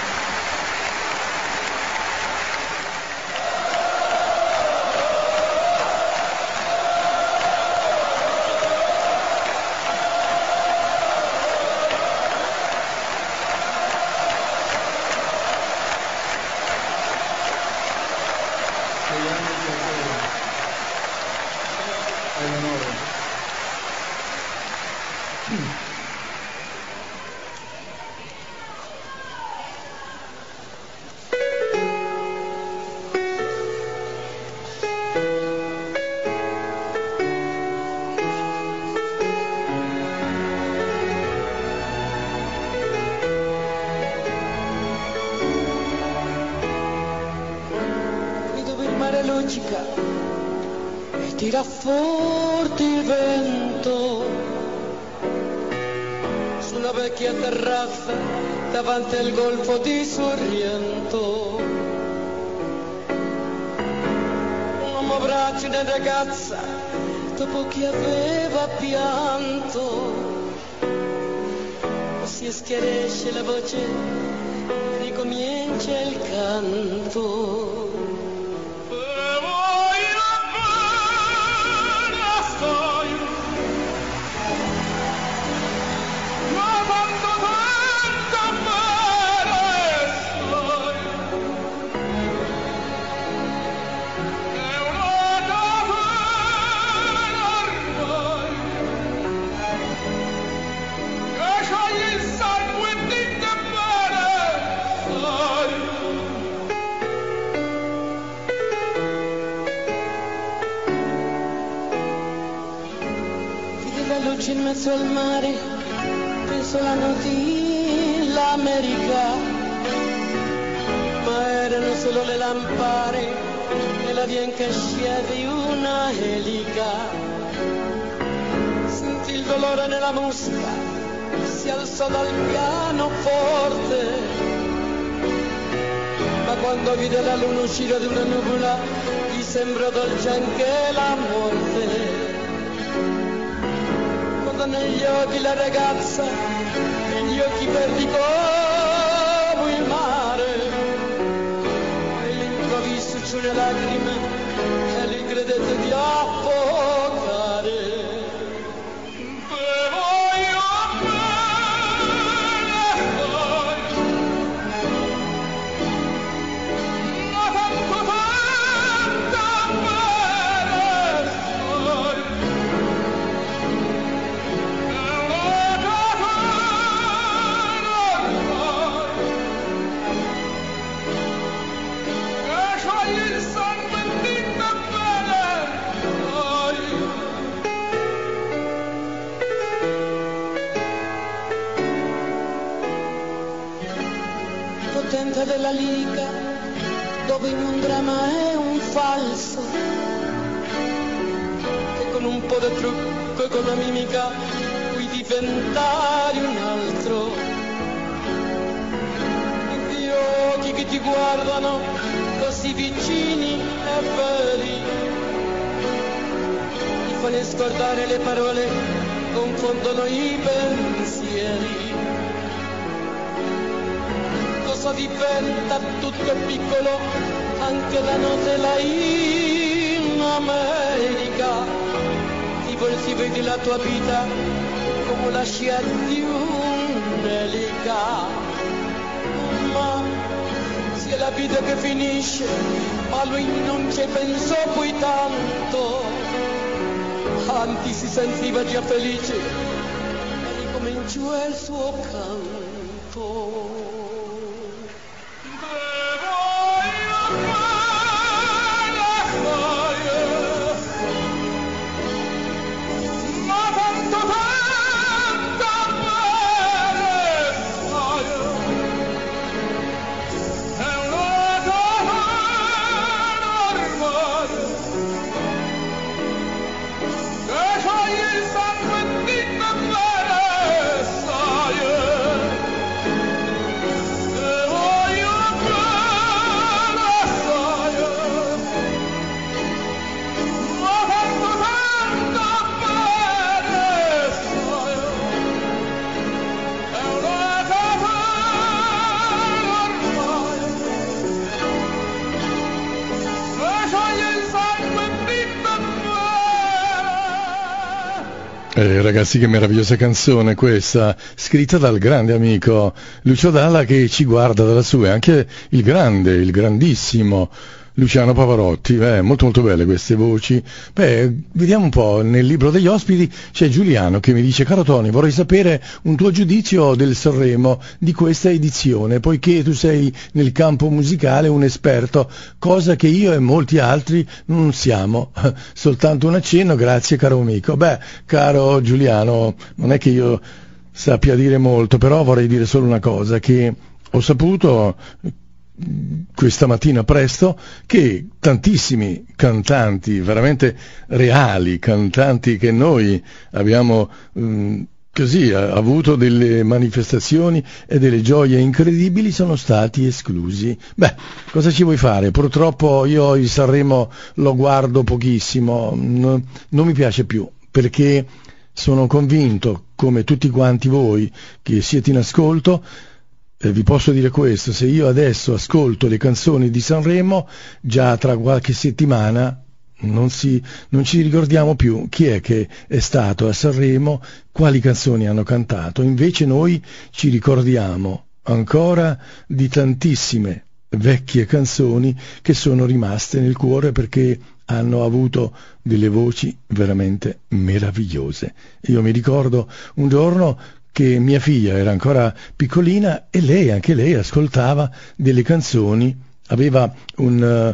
E tira forte il vento sulla vecchia terrazza davanti al golfo di Sorrento. Un uomo abbraccia una ragazza dopo che aveva pianto, si schiarisce la voce, ricomincia il canto. Il la luce in mezzo al mare, penso l'anno dell'America, ma erano solo le lampare e la bianca scia di una elica. Sentì il dolore nella mosca, si alzò dal pianoforte, ma quando vide la luna uscire da una nuvola gli sembrò dolce anche la morte. Guardò negli occhi la ragazza, negli occhi verdi come il mare, e all'improvviso uscì una lacrima e lei credette di affogare. Della lirica, dove in un dramma è un falso, e con un po' di trucco e con la mimica puoi diventare un altro. Gli occhi che ti guardano così vicini e veri ti fanno scordare le parole, confondono i pensieri. Diventa tutto piccolo, anche la notte là in America. Si vede la tua vita come la scia di un'elica. Ma se è la vita che finisce, ma lui non ci pensò poi tanto, anzi si sentiva già felice e ricominciò il suo canto. Ragazzi, che meravigliosa canzone questa, scritta dal grande amico Lucio Dalla, che ci guarda da lassù, e anche il grande, il grandissimo Luciano Pavarotti. Molto molto belle queste voci. Vediamo un po', nel libro degli ospiti c'è Giuliano che mi dice: caro Tony, vorrei sapere un tuo giudizio del Sanremo di questa edizione, poiché tu sei nel campo musicale un esperto, cosa che io e molti altri non siamo. Soltanto un accenno, grazie caro amico. Caro Giuliano, non è che io sappia dire molto, però vorrei dire solo una cosa, che ho saputo questa mattina presto che tantissimi cantanti, veramente reali, cantanti che noi abbiamo così avuto delle manifestazioni e delle gioie incredibili, sono stati esclusi. Cosa ci vuoi fare? Purtroppo io il Sanremo lo guardo pochissimo, non mi piace più, perché sono convinto, come tutti quanti voi che siete in ascolto, vi posso dire questo: se io adesso ascolto le canzoni di Sanremo, già tra qualche settimana non ci ricordiamo più chi è che è stato a Sanremo, quali canzoni hanno cantato. Invece noi ci ricordiamo ancora di tantissime vecchie canzoni che sono rimaste nel cuore, perché hanno avuto delle voci veramente meravigliose. Io mi ricordo un giorno che mia figlia era ancora piccolina e anche lei ascoltava delle canzoni aveva un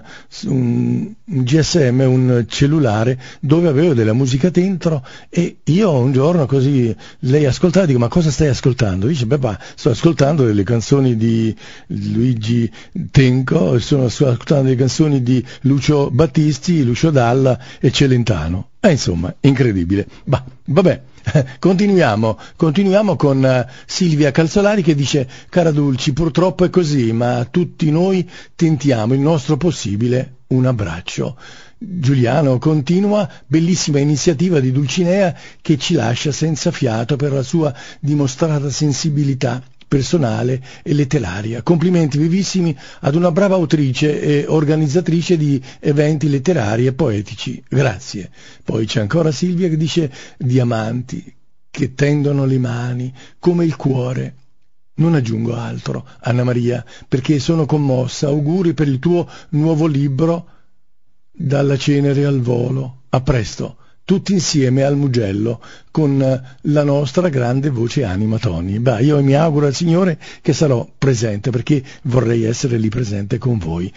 GSM, un cellulare dove avevo della musica dentro, e io un giorno così lei ascoltava, dico: ma cosa stai ascoltando? Dice: papà, sto ascoltando delle canzoni di Luigi Tenco, sto ascoltando delle canzoni di Lucio Battisti, Lucio Dalla e Celentano. Insomma, incredibile. Vabbè. Continuiamo con Silvia Calzolari che dice: cara Dulci, purtroppo è così, ma tutti noi tentiamo il nostro possibile, un abbraccio. Giuliano continua: bellissima iniziativa di Dulcinea che ci lascia senza fiato per la sua dimostrata sensibilità personale e letteraria. Complimenti vivissimi ad una brava autrice e organizzatrice di eventi letterari e poetici. Grazie. Poi c'è ancora Silvia che dice: diamanti che tendono le mani come il cuore. Non aggiungo altro, Anna Maria, perché sono commossa. Auguri per il tuo nuovo libro, Dalla cenere al volo. A presto. Tutti insieme al Mugello con la nostra grande voce anima Tony. Io mi auguro al Signore che sarò presente, perché vorrei essere lì presente con voi.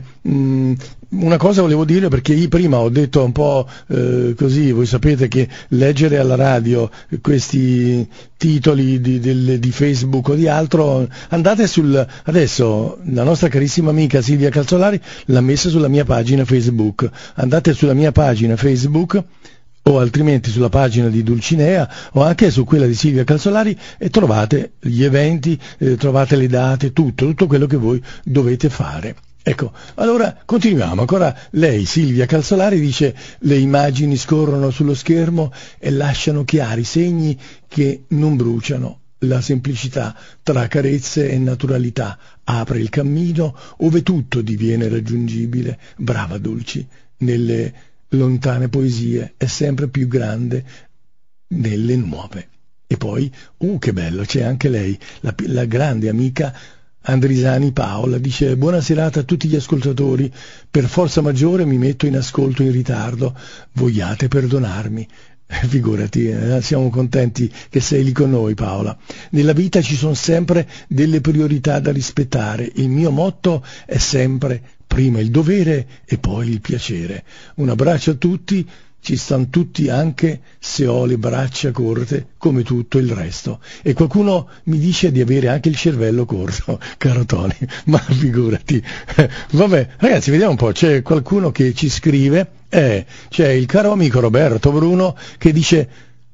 Una cosa volevo dire, perché io prima ho detto un po' così, voi sapete che leggere alla radio questi titoli di Facebook o di altro, andate adesso la nostra carissima amica Silvia Calzolari l'ha messa sulla mia pagina Facebook, andate sulla mia pagina Facebook o altrimenti sulla pagina di Dulcinea o anche su quella di Silvia Calzolari e trovate gli eventi, trovate le date, tutto quello che voi dovete fare. Ecco, allora continuiamo. Ancora lei, Silvia Calzolari, dice: le immagini scorrono sullo schermo e lasciano chiari segni che non bruciano. La semplicità tra carezze e naturalità apre il cammino ove tutto diviene raggiungibile. Brava Dulci, nelle lontane poesie è sempre più grande nelle nuove. E poi, che bello, c'è anche lei, la grande amica Andrisani Paola, dice: buona serata a tutti gli ascoltatori, per forza maggiore mi metto in ascolto in ritardo, vogliate perdonarmi. Figurati, siamo contenti che sei lì con noi, Paola. Nella vita ci sono sempre delle priorità da rispettare, il mio motto è sempre prima il dovere e poi il piacere. Un abbraccio a tutti, ci stanno tutti anche se ho le braccia corte come tutto il resto. E qualcuno mi dice di avere anche il cervello corto, caro Tony, ma figurati. Vabbè, ragazzi, vediamo un po', c'è qualcuno che ci scrive, c'è il caro amico Roberto Bruno che dice: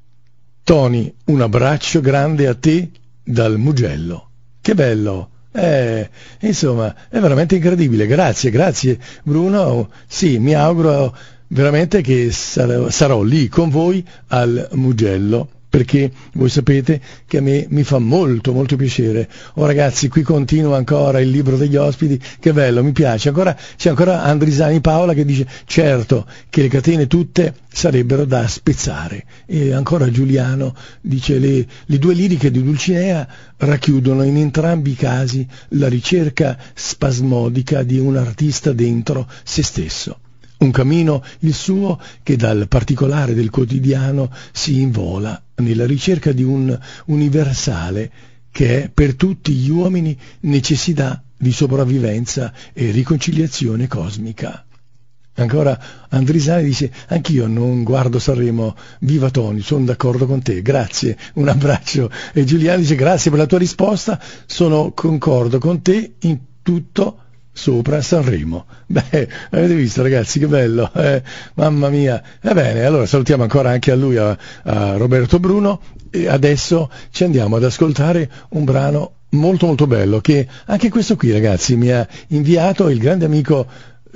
Tony, un abbraccio grande a te dal Mugello. Che bello! Insomma, è veramente incredibile. Grazie Bruno. Sì, mi auguro veramente che sarò lì con voi al Mugello, perché voi sapete che a me mi fa molto molto piacere. Ragazzi, qui continua ancora il libro degli ospiti, che bello, mi piace. C'è ancora Andrisani Paola che dice: certo che le catene tutte sarebbero da spezzare. E ancora Giuliano dice: le due liriche di Dulcinea racchiudono in entrambi i casi la ricerca spasmodica di un artista dentro se stesso. Un cammino, il suo, che dal particolare del quotidiano si invola nella ricerca di un universale che è per tutti gli uomini necessità di sopravvivenza e riconciliazione cosmica. Ancora Andrisani dice: anch'io non guardo Sanremo, viva Tony, sono d'accordo con te, grazie, un abbraccio. E Giuliano dice: grazie per la tua risposta, concordo con te in tutto sopra Sanremo. Avete visto, ragazzi, che bello, mamma mia. Bene, allora salutiamo ancora anche a lui, a Roberto Bruno, e adesso ci andiamo ad ascoltare un brano molto molto bello, che anche questo qui, ragazzi, mi ha inviato il grande amico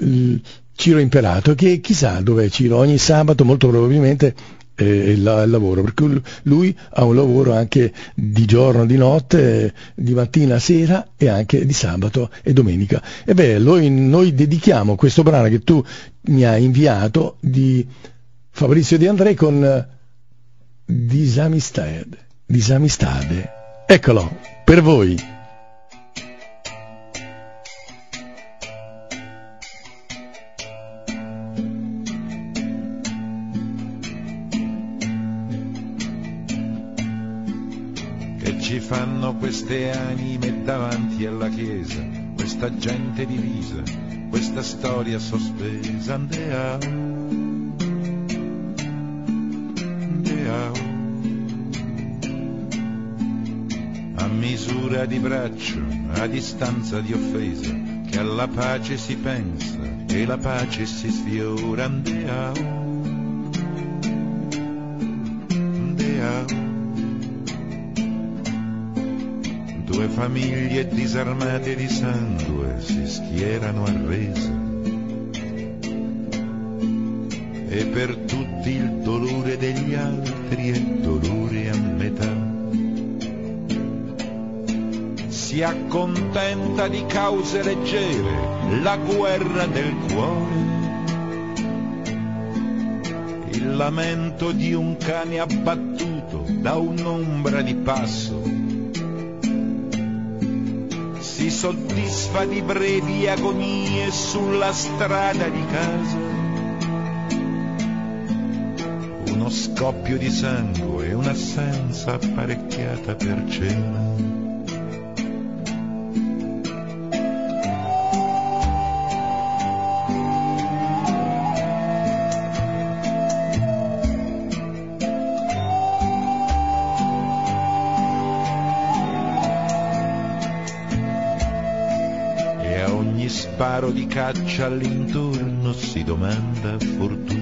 Ciro Imperato, che chissà dov'è Ciro, ogni sabato molto probabilmente il lavoro, perché lui ha un lavoro anche di giorno, di notte, di mattina a sera e anche di sabato e domenica. Noi dedichiamo questo brano che tu mi hai inviato di Fabrizio De André con Disamistade. Eccolo, per voi. Ci fanno queste anime davanti alla chiesa, questa gente divisa, questa storia sospesa, andiamo, a misura di braccio, a distanza di offesa, che alla pace si pensa e la pace si sfiora, andiamo. Due famiglie disarmate di sangue si schierano arrese, e per tutti il dolore degli altri è dolore a metà. Si accontenta di cause leggere la guerra del cuore, il lamento di un cane abbattuto da un'ombra di passo. Si soddisfa di brevi agonie sulla strada di casa, uno scoppio di sangue e un'assenza apparecchiata per cena. Sparo di caccia all'intorno si domanda fortuna.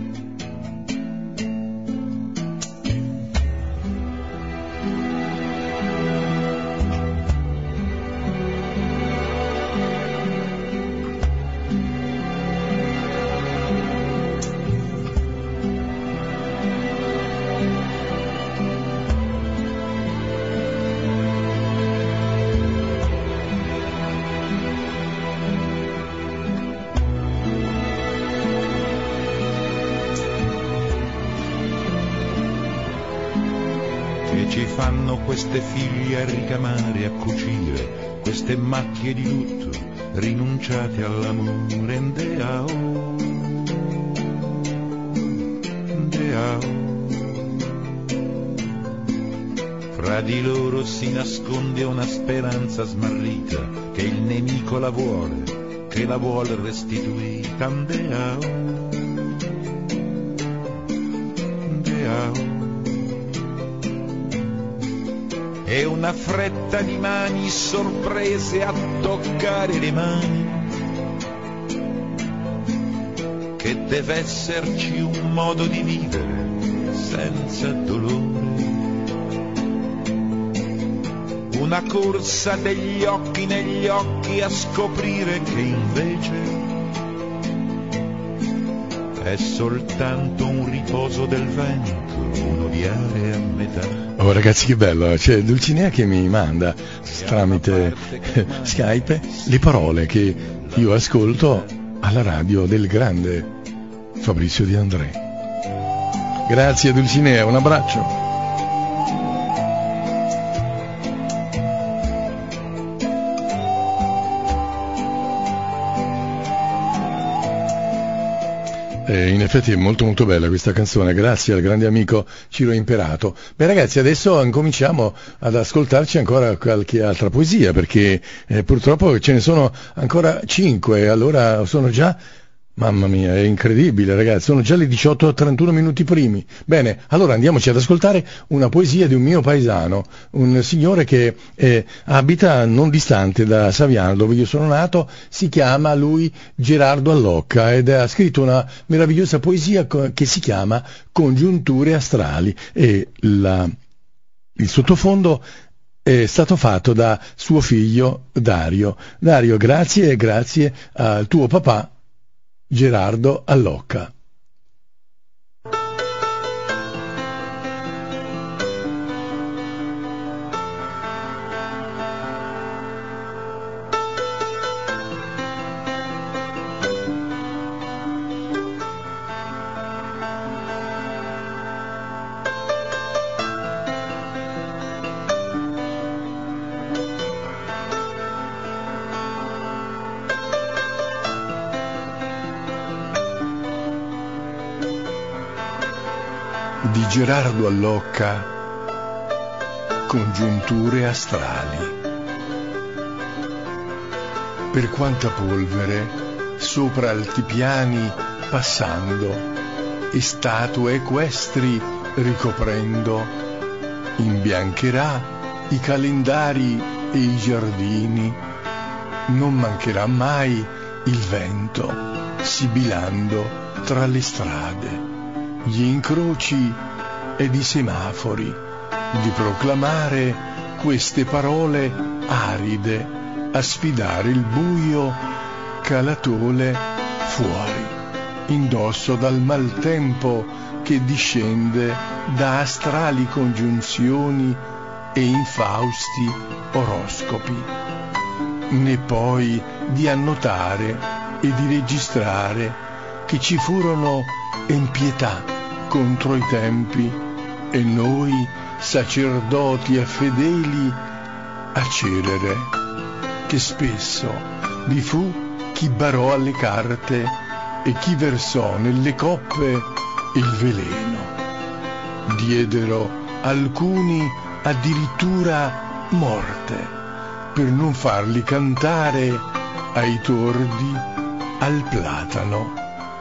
Ci fanno queste figlie a ricamare, a cucire, queste macchie di lutto, rinunciate all'amore, ndeao, ndeao. Fra di loro si nasconde una speranza smarrita, che il nemico la vuole, che la vuole restituita, ndeao, ndeao. E una fretta di mani sorprese a toccare le mani, che deve esserci un modo di vivere senza dolore, una corsa degli occhi negli occhi a scoprire che invece è soltanto un riposo del vento, un odiare a metà. Oh ragazzi, che bello, c'è Dulcinea che mi manda tramite Skype le parole che io ascolto alla radio del grande Fabrizio De André. Grazie Dulcinea, un abbraccio. In effetti è molto molto bella questa canzone, grazie al grande amico Ciro Imperato. Beh ragazzi, adesso incominciamo ad ascoltarci ancora qualche altra poesia, perché purtroppo ce ne sono ancora 5, allora sono già... Mamma mia, è incredibile ragazzi, sono già le 18:31 minuti primi. Bene, allora andiamoci ad ascoltare una poesia di un mio paesano, un signore che abita non distante da Saviano, dove io sono nato. Si chiama lui Gerardo Allocca ed ha scritto una meravigliosa poesia che si chiama Congiunture astrali, e il sottofondo è stato fatto da suo figlio Dario. Dario, grazie e grazie al tuo papà Gerardo Allocca. Di Gerardo Allocca, Congiunture astrali. per quanta polvere, sopra altipiani passando, e statue equestri ricoprendo, imbiancherà i calendari e i giardini, non mancherà mai il vento, sibilando tra le strade, gli incroci ed i semafori, di proclamare queste parole aride, a sfidare il buio calatole fuori, indosso dal maltempo che discende da astrali congiunzioni e infausti oroscopi, né poi di annotare e di registrare che ci furono empietà contro i tempi e noi, sacerdoti e fedeli, a celere, che spesso vi fu chi barò alle carte e chi versò nelle coppe il veleno. Diedero alcuni addirittura morte per non farli cantare ai tordi al platano.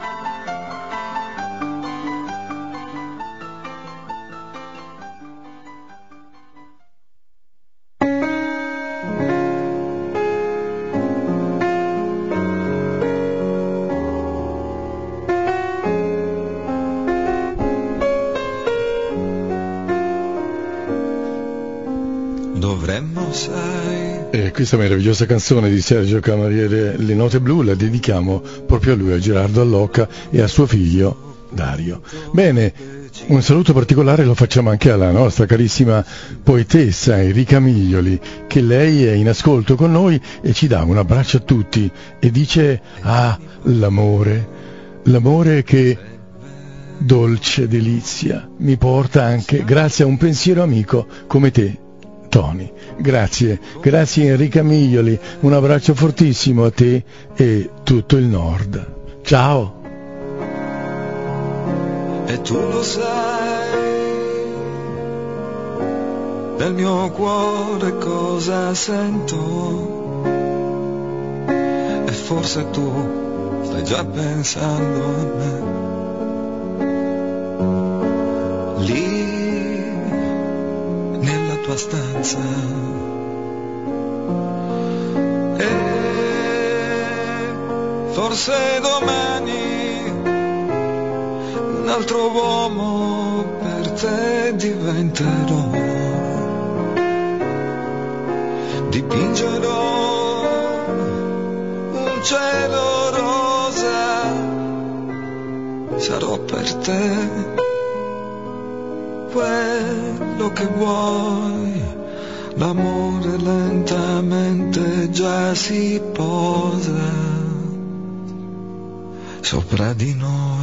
Questa meravigliosa canzone di Sergio Camariere, Le note blu, la dedichiamo proprio a lui, a Gerardo Allocca e a suo figlio Dario. Bene, un saluto particolare lo facciamo anche alla nostra carissima poetessa Enrica Miglioli, che lei è in ascolto con noi e ci dà un abbraccio a tutti e dice: ah, l'amore che dolce delizia mi porta anche grazie a un pensiero amico come te, Tony. Grazie Enrica Miglioli, un abbraccio fortissimo a te e tutto il Nord. Ciao. E tu lo sai, nel mio cuore cosa sento, e forse tu stai già pensando a me, lì nella tua stanza. E forse domani un altro uomo per te diventerò, dipingerò un cielo rosa, sarò per te quello che vuoi. L'amore lentamente già si posa sopra di noi.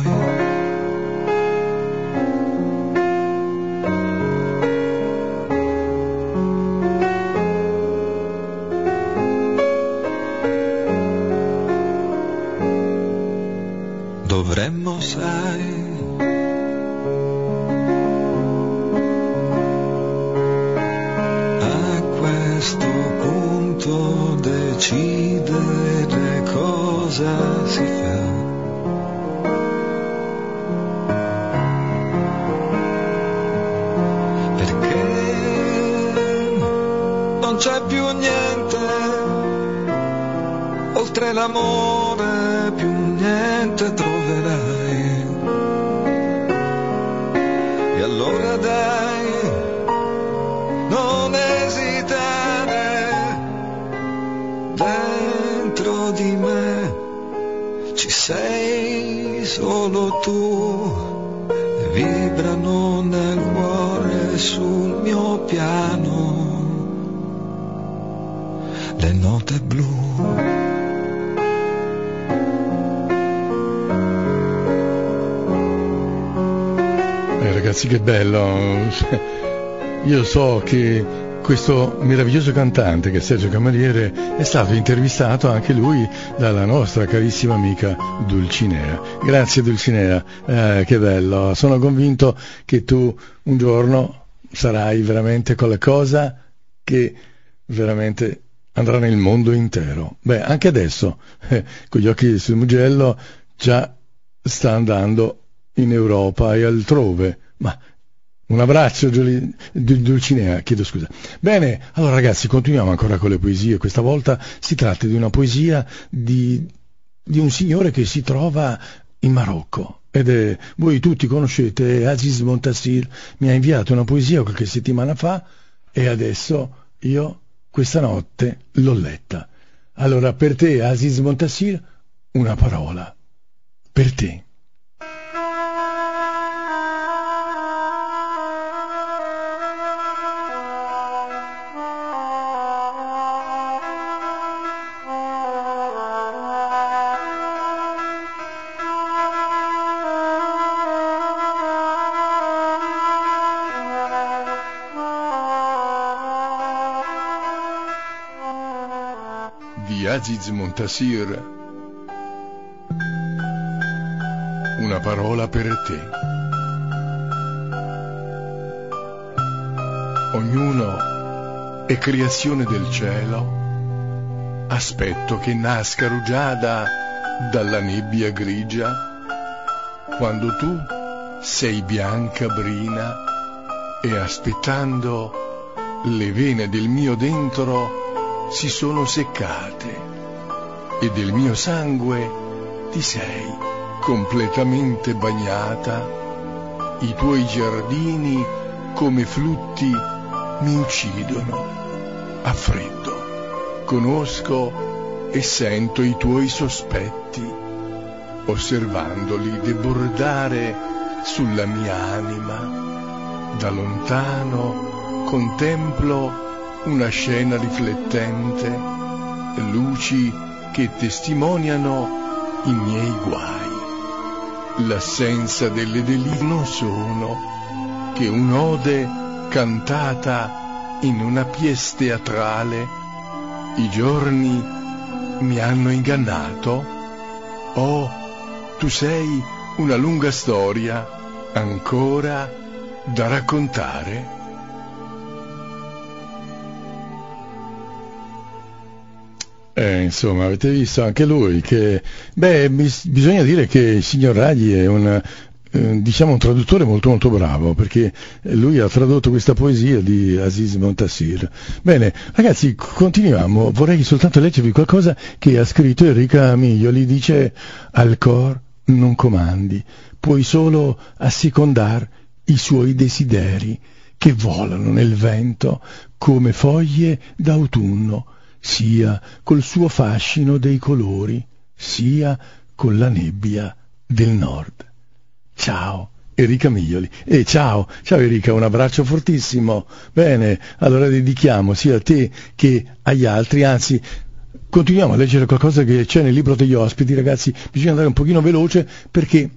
Dovremmo, sai, decidere cosa si fa, perché non c'è più niente oltre l'amore, più niente troverai. E allora dai, non esitare, dentro di me ci sei solo tu, e vibrano nel cuore sul mio piano le note blu. Ragazzi, che bello. Io so che questo meraviglioso cantante, che è Sergio Camariere, è stato intervistato anche lui dalla nostra carissima amica Dulcinea. Grazie Dulcinea, che bello. Sono convinto che tu un giorno sarai veramente quella cosa che veramente andrà nel mondo intero. Beh, anche adesso, con gli occhi sul Mugello, già sta andando in Europa e altrove. Ma un abbraccio, Dulcinea, chiedo scusa. Bene, allora ragazzi, continuiamo ancora con le poesie. Questa volta si tratta di una poesia di un signore che si trova in Marocco. Voi tutti conoscete Aziz Montassir, mi ha inviato una poesia qualche settimana fa e adesso io questa notte l'ho letta. Allora, per te, Aziz Montassir, una parola. Per te. Di Aziz Montassir, una parola per te. Ognuno è creazione del cielo, aspetto che nasca rugiada dalla nebbia grigia, quando tu sei bianca brina e aspettando le vene del mio dentro si sono seccate e del mio sangue ti sei completamente bagnata. I tuoi giardini come flutti mi uccidono a freddo. Conosco e sento i tuoi sospetti, osservandoli debordare sulla mia anima. Da lontano contemplo una scena riflettente, luci che testimoniano i miei guai. L'assenza delle delizie non sono che un'ode cantata in una pièce teatrale. I giorni mi hanno ingannato? Oh, tu sei una lunga storia ancora da raccontare? Insomma, avete visto anche lui che, bisogna dire che il signor Raggi è un traduttore molto molto bravo, perché lui ha tradotto questa poesia di Aziz Montassir. Bene, ragazzi, continuiamo. Vorrei soltanto leggervi qualcosa che ha scritto Enrica Miglioli. Dice: al cor non comandi, puoi solo assecondar i suoi desideri, che volano nel vento come foglie d'autunno, sia col suo fascino dei colori, sia con la nebbia del nord. Ciao, Enrica Miglioli. Ciao Enrica, un abbraccio fortissimo. Bene, allora dedichiamo sia a te che agli altri, anzi, continuiamo a leggere qualcosa che c'è nel libro degli ospiti, ragazzi, bisogna andare un pochino veloce perché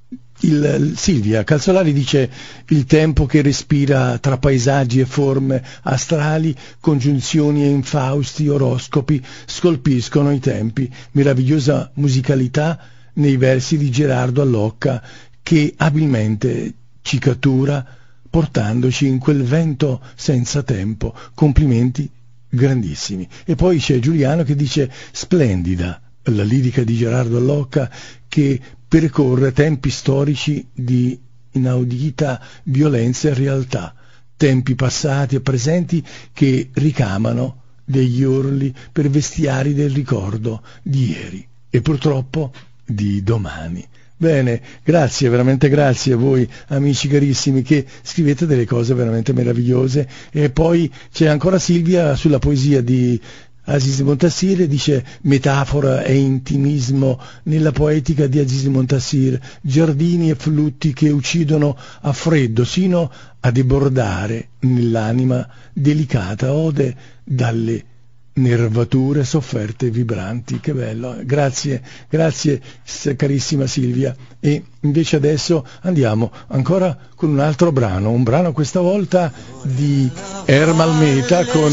Silvia Calzolari dice: il tempo che respira tra paesaggi e forme astrali, congiunzioni e infausti oroscopi scolpiscono i tempi, meravigliosa musicalità nei versi di Gerardo Allocca che abilmente ci cattura portandoci in quel vento senza tempo. Complimenti grandissimi. E poi c'è Giuliano che dice: splendida la lirica di Gerardo Allocca che percorre tempi storici di inaudita violenza e realtà, tempi passati e presenti che ricamano degli urli per vestiari del ricordo di ieri e purtroppo di domani. Bene, grazie, veramente grazie a voi amici carissimi che scrivete delle cose veramente meravigliose. E poi c'è ancora Silvia sulla poesia di Aziz Montassir, dice: metafora e intimismo nella poetica di Aziz Montassir, giardini e flutti che uccidono a freddo sino a debordare nell'anima delicata, ode dalle nervature sofferte e vibranti. Che bello, grazie carissima Silvia. E invece adesso andiamo ancora con un altro brano, un brano questa volta di Ermal Meta con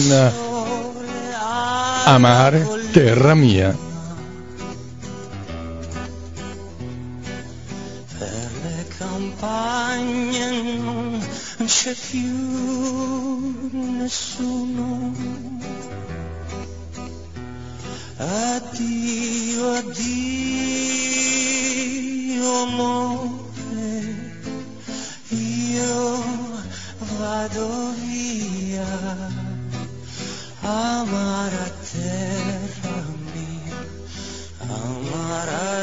Amare terra mia. Per le campagne non c'è più nessuno, Addio, addio amore, io vado via, amara terra mia, amara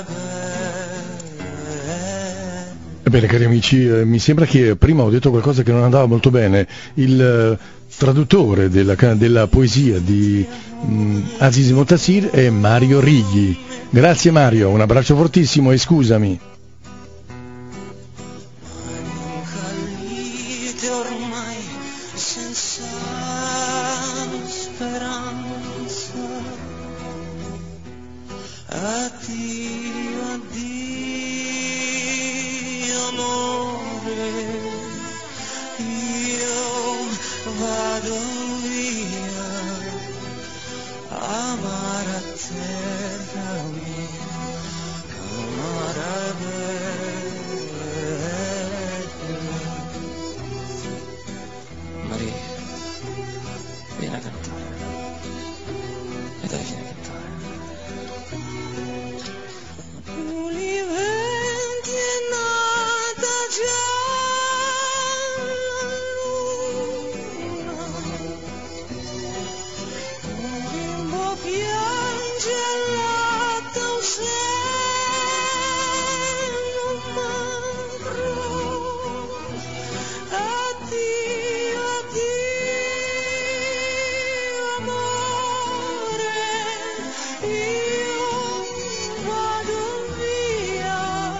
bella. Ebbene cari amici, mi sembra che prima ho detto qualcosa che non andava molto bene. Il traduttore della poesia di Aziz Motasir è Mario Righi. Grazie Mario, un abbraccio fortissimo e scusami. Ormai senza speranza, addio, addio amore, io vado via, amara terra mia, amara bella. Maria, vieni a cantare, e dai, vieni a cantare. Uliventi è nata già la luna, un bimbo piange al lato seno magro. Addio, addio amore, io vado via,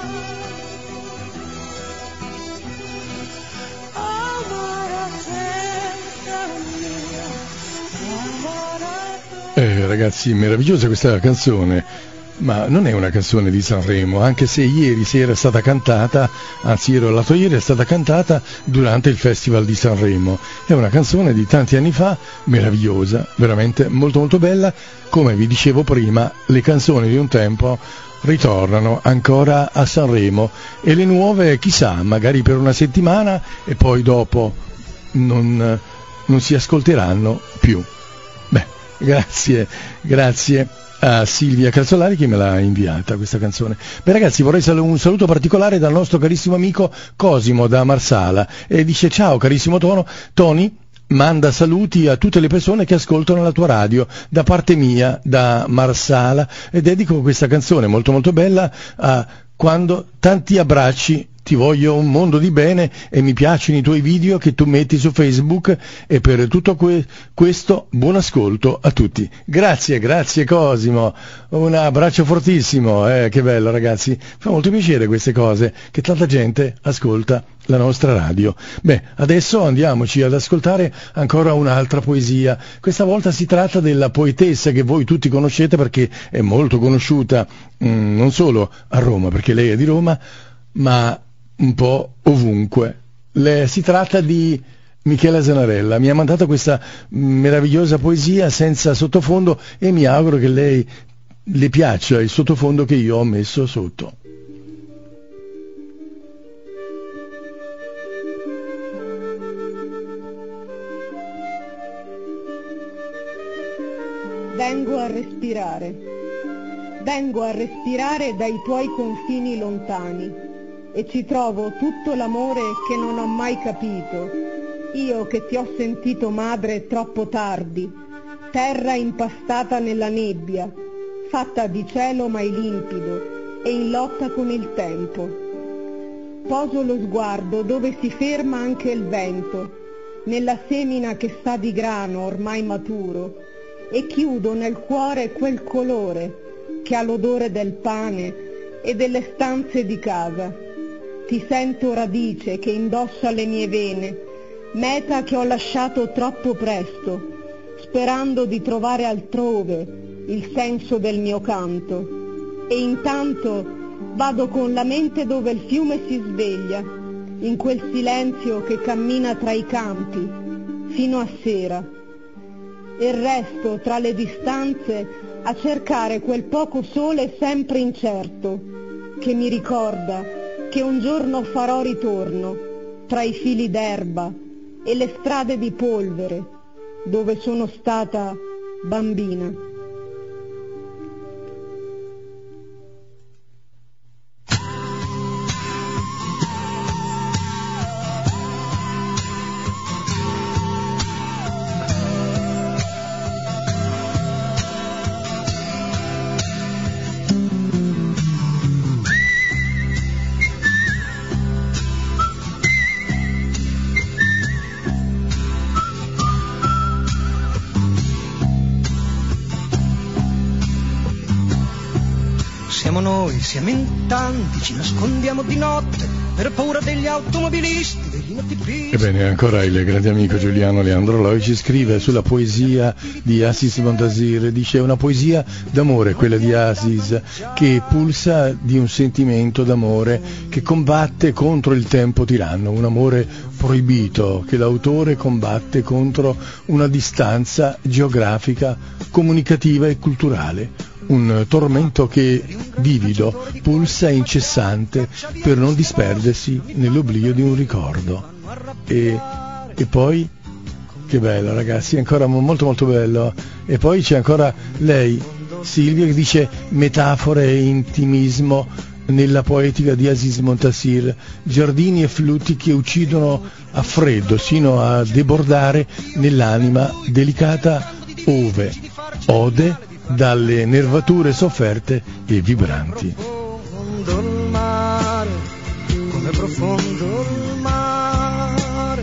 amara terra mia, amara Ragazzi, meravigliosa questa canzone, ma non è una canzone di Sanremo, anche se ieri sera è stata cantata, anzi ero l'altro ieri, è stata cantata durante il Festival di Sanremo. È una canzone di tanti anni fa, meravigliosa, veramente molto molto bella. Come vi dicevo prima, le canzoni di un tempo ritornano ancora a Sanremo e le nuove chissà, magari per una settimana e poi dopo non si ascolteranno più. Beh, grazie a Silvia Calzolari che me l'ha inviata questa canzone. Beh ragazzi, vorrei un saluto particolare dal nostro carissimo amico Cosimo da Marsala, e dice: ciao carissimo Tony, manda saluti a tutte le persone che ascoltano la tua radio da parte mia, da Marsala, e dedico questa canzone molto molto bella a Quando tanti abbracci. Ti voglio un mondo di bene e mi piacciono i tuoi video che tu metti su Facebook, e per tutto questo buon ascolto a tutti. Grazie Cosimo, un abbraccio fortissimo, che bello ragazzi, fa molto piacere queste cose, che tanta gente ascolta la nostra radio. Beh, adesso andiamoci ad ascoltare ancora un'altra poesia. Questa volta si tratta della poetessa che voi tutti conoscete perché è molto conosciuta, non solo a Roma, perché lei è di Roma, ma un po' ovunque. Si tratta di Michela Zanarella. Mi ha mandato questa meravigliosa poesia senza sottofondo e mi auguro che lei le piaccia il sottofondo che io ho messo sotto. Vengo a respirare dai tuoi confini lontani, e ci trovo tutto l'amore che non ho mai capito, io che ti ho sentito madre troppo tardi, terra impastata nella nebbia, fatta di cielo mai limpido e in lotta con il tempo. Poso lo sguardo dove si ferma anche il vento, nella semina che sa di grano ormai maturo, e chiudo nel cuore quel colore che ha l'odore del pane e delle stanze di casa. Ti sento radice che indossa le mie vene, meta che ho lasciato troppo presto, sperando di trovare altrove il senso del mio canto. E intanto vado con la mente dove il fiume si sveglia, in quel silenzio che cammina tra i campi, fino a sera. E resto tra le distanze a cercare quel poco sole sempre incerto, che mi ricorda che un giorno farò ritorno tra i fili d'erba e le strade di polvere dove sono stata bambina. noi siamo in tanti, ci nascondiamo di notte per paura degli automobilisti, degli notifici. Ebbene, ancora il grande amico Giuliano Leandro Loi ci scrive sulla poesia di Aziz Montasir, dice: è una poesia d'amore quella di Aziz, che pulsa di un sentimento d'amore che combatte contro il tempo tiranno, un amore proibito che l'autore combatte contro una distanza geografica, comunicativa e culturale. Un tormento che, vivido, pulsa incessante per non disperdersi nell'oblio di un ricordo. E poi, che bello ragazzi, ancora molto molto bello. E poi c'è ancora lei, Silvia, che dice: metafore e intimismo nella poetica di Aziz Montasir, giardini e flutti che uccidono a freddo sino a debordare nell'anima delicata ode dalle nervature sofferte e vibranti. Profondo il mare, come profondo il mare.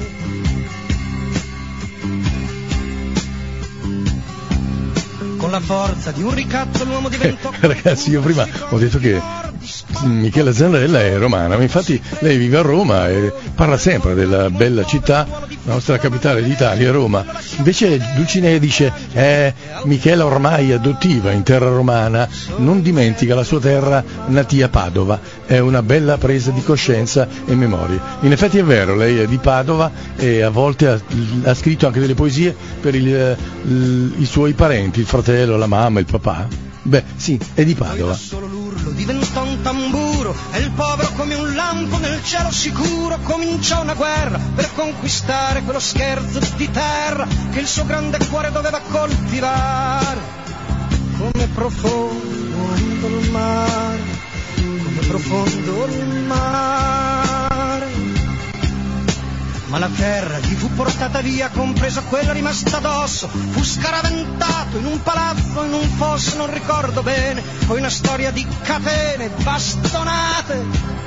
Con la forza di un ricatto l'uomo diventò... Ragazzi, io prima ho detto che Michela Zanella è romana, ma infatti lei vive a Roma e parla sempre della bella città, la nostra capitale d'Italia, Roma. Invece Dulcinea dice: Michela ormai adottiva in terra romana, non dimentica la sua terra natia Padova. È una bella presa di coscienza e memoria. In effetti è vero, lei è di Padova e a volte ha scritto anche delle poesie per i suoi parenti, il fratello, la mamma, il papà. Beh, sì, è di Padova. Diventò un tamburo e il povero come un lampo nel cielo sicuro cominciò una guerra per conquistare quello scherzo di terra che il suo grande cuore doveva coltivare. Come profondo il mare, come profondo il mare. Ma la terra gli fu portata via, compresa quella rimasta addosso. Fu scaraventato in un palazzo, in un fosso, non ricordo bene. Poi una storia di catene, bastonate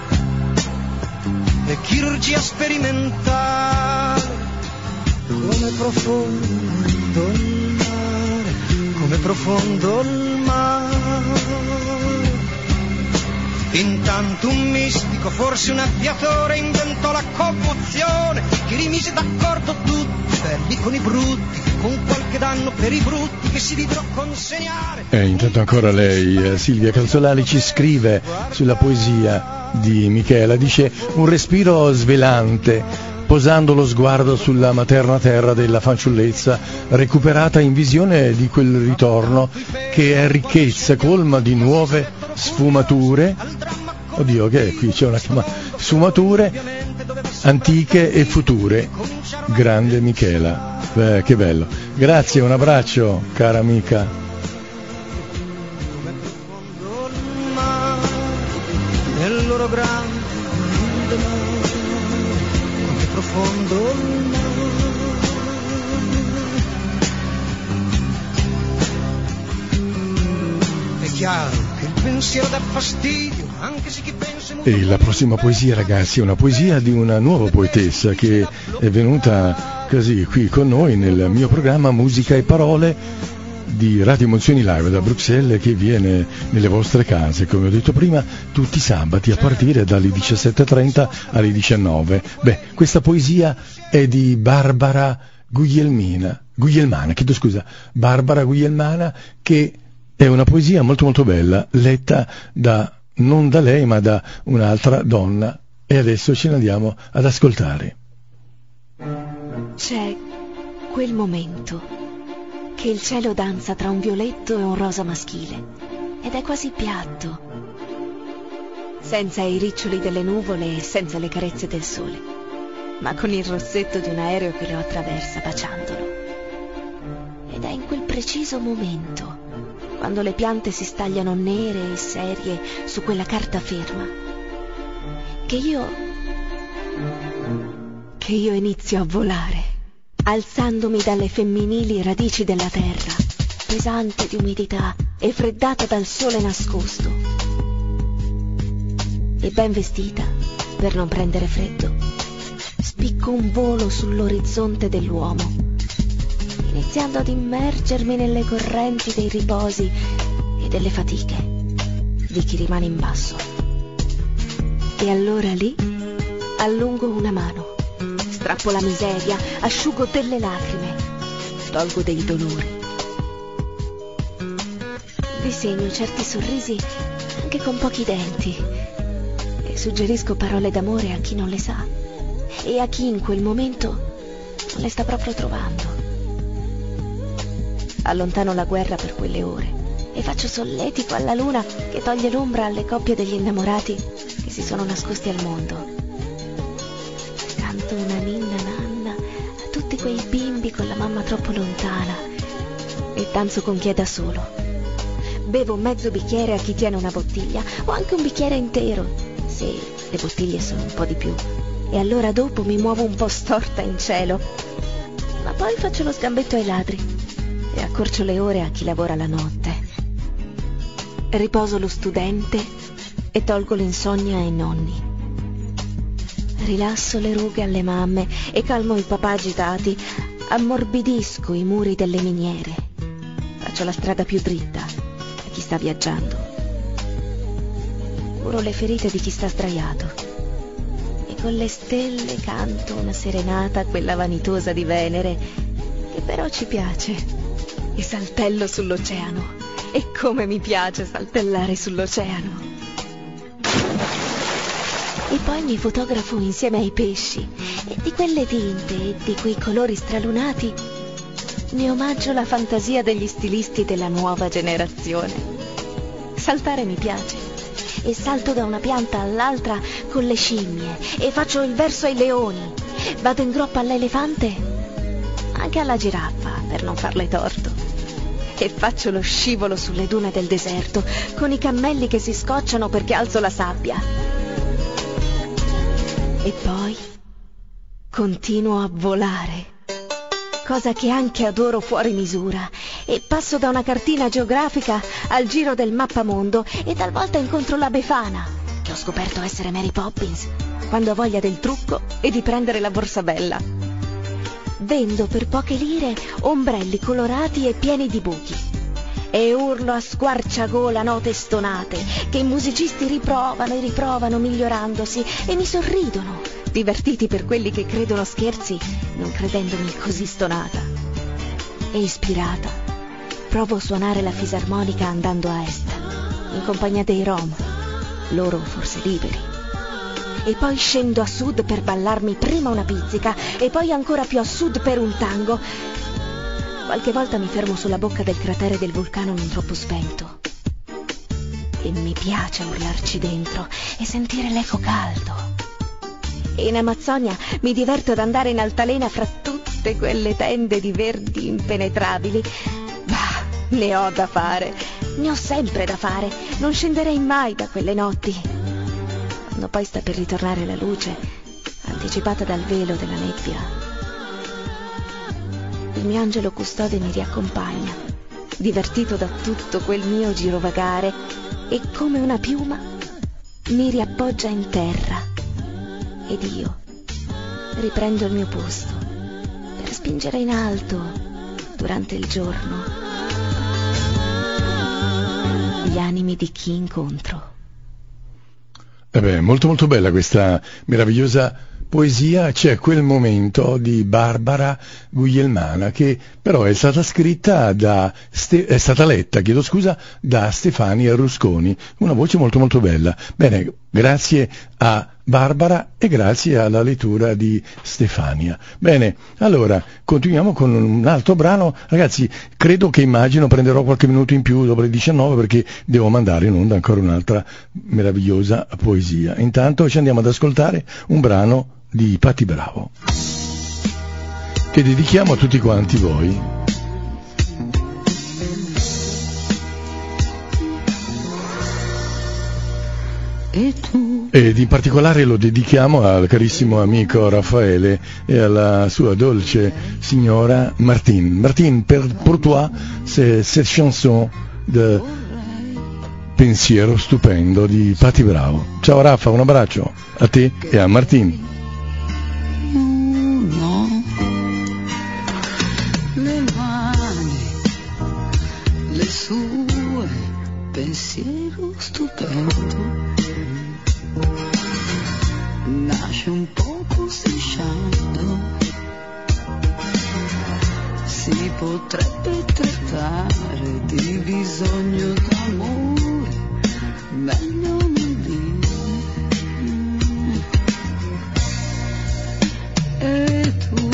e chirurgia sperimentale. Come profondo il mare, come profondo il mare. Intanto un mistico, forse un aviatore, inventò la commozione che rimise d'accordo tutti, belli con i brutti, con qualche danno per i brutti che si videro consegnare. E intanto ancora lei, Silvia Calzolari, ci scrive sulla poesia di Michela, dice: un respiro svelante, posando lo sguardo sulla materna terra della fanciullezza, recuperata in visione di quel ritorno che è ricchezza, colma di nuove sfumature. Oddio, che è qui? C'è una sfumature antiche e future. Grande Michela, che bello. Grazie, un abbraccio, cara amica. Nel loro grande mare, come profondo il mare. È chiaro che il pensiero dà fastidio, anche se chi pensa... E la prossima poesia, ragazzi, è una poesia di una nuova poetessa che è venuta così qui con noi nel mio programma Musica e Parole di Radio Emozioni Live da Bruxelles, che viene nelle vostre case, come ho detto prima, tutti i sabati a partire dalle 17:30 alle 19. Beh, questa poesia è di Barbara Guglielmana, Barbara Guglielmana, che è una poesia molto molto bella, letta non da lei ma da un'altra donna, e adesso ce ne andiamo ad ascoltare. C'è quel momento che il cielo danza tra un violetto e un rosa maschile ed è quasi piatto, senza i riccioli delle nuvole e senza le carezze del sole, ma con il rossetto di un aereo che lo attraversa baciandolo. Ed è in quel preciso momento, quando le piante si stagliano nere e serie su quella carta ferma, che io inizio a volare, alzandomi dalle femminili radici della terra, pesante di umidità e freddata dal sole nascosto. E ben vestita, per non prendere freddo, spicco un volo sull'orizzonte dell'uomo, iniziando ad immergermi nelle correnti dei riposi e delle fatiche, di chi rimane in basso. E allora lì allungo una mano, strappo la miseria, asciugo delle lacrime, tolgo dei dolori. Disegno certi sorrisi anche con pochi denti e suggerisco parole d'amore a chi non le sa e a chi in quel momento non le sta proprio trovando. Allontano la guerra per quelle ore e faccio solletico alla luna che toglie l'ombra alle coppie degli innamorati che si sono nascosti al mondo. Canto una ninna nanna a tutti quei bimbi con la mamma troppo lontana e danzo con chi è da solo. Bevo mezzo bicchiere a chi tiene una bottiglia o anche un bicchiere intero, se le bottiglie sono un po' di più, e allora dopo mi muovo un po' storta in cielo, ma poi faccio lo sgambetto ai ladri e accorcio le ore a chi lavora la notte. Riposo lo studente e tolgo l'insonnia ai nonni. Rilasso le rughe alle mamme e calmo i papà agitati, ammorbidisco i muri delle miniere, faccio la strada più dritta a chi sta viaggiando, curo le ferite di chi sta sdraiato e con le stelle canto una serenata a quella vanitosa di Venere che però ci piace, e saltello sull'oceano. E come mi piace saltellare sull'oceano. E poi mi fotografo insieme ai pesci e di quelle tinte e di quei colori stralunati ne omaggio la fantasia degli stilisti della nuova generazione. Saltare mi piace e salto da una pianta all'altra con le scimmie e faccio il verso ai leoni. Vado in groppa all'elefante, anche alla giraffa per non farle torto. E faccio lo scivolo sulle dune del deserto con i cammelli che si scocciano perché alzo la sabbia. E poi continuo a volare, cosa che anche adoro fuori misura, e passo da una cartina geografica al giro del mappamondo e talvolta incontro la Befana, che ho scoperto essere Mary Poppins, quando ho voglia del trucco e di prendere la borsa bella. Vendo per poche lire ombrelli colorati e pieni di buchi e urlo a squarciagola note stonate che i musicisti riprovano e riprovano migliorandosi e mi sorridono, divertiti per quelli che credono scherzi non credendomi così stonata. E ispirata provo a suonare la fisarmonica andando a est in compagnia dei Rom, loro forse liberi. E poi scendo a sud per ballarmi prima una pizzica e poi ancora più a sud per un tango. Qualche volta mi fermo sulla bocca del cratere del vulcano non troppo spento e mi piace urlarci dentro e sentire l'eco caldo. E in Amazzonia mi diverto ad andare in altalena fra tutte quelle tende di verdi impenetrabili. Bah, ne ho da fare, ne ho sempre da fare, non scenderei mai da quelle notti. Quando poi sta per ritornare la luce, anticipata dal velo della nebbia, il mio angelo custode mi riaccompagna, divertito da tutto quel mio girovagare, e come una piuma mi riappoggia in terra, ed io riprendo il mio posto per spingere in alto durante il giorno gli animi di chi incontro. Molto molto bella questa meravigliosa poesia. C'è quel momento di Barbara Guglielmana che però è stata scritta è stata letta, da Stefania Rusconi, una voce molto molto bella. Bene, grazie a Barbara e grazie alla lettura di Stefania. Bene, allora continuiamo con un altro brano. Ragazzi, immagino prenderò qualche minuto in più dopo le 19 perché devo mandare in onda ancora un'altra meravigliosa poesia. Intanto ci andiamo ad ascoltare un brano di Patti Bravo che dedichiamo a tutti quanti voi. Ed in particolare lo dedichiamo al carissimo amico Raffaele e alla sua dolce signora Martine. Martine, pour toi, c'est cette chanson de Pensiero stupendo di Patti Bravo. Ciao Raffa, un abbraccio a te e a Martine. Le mani, le sue, pensiero stupendo nasce un poco strisciando, si potrebbe trattare di bisogno d'amore, meglio non dire. E tu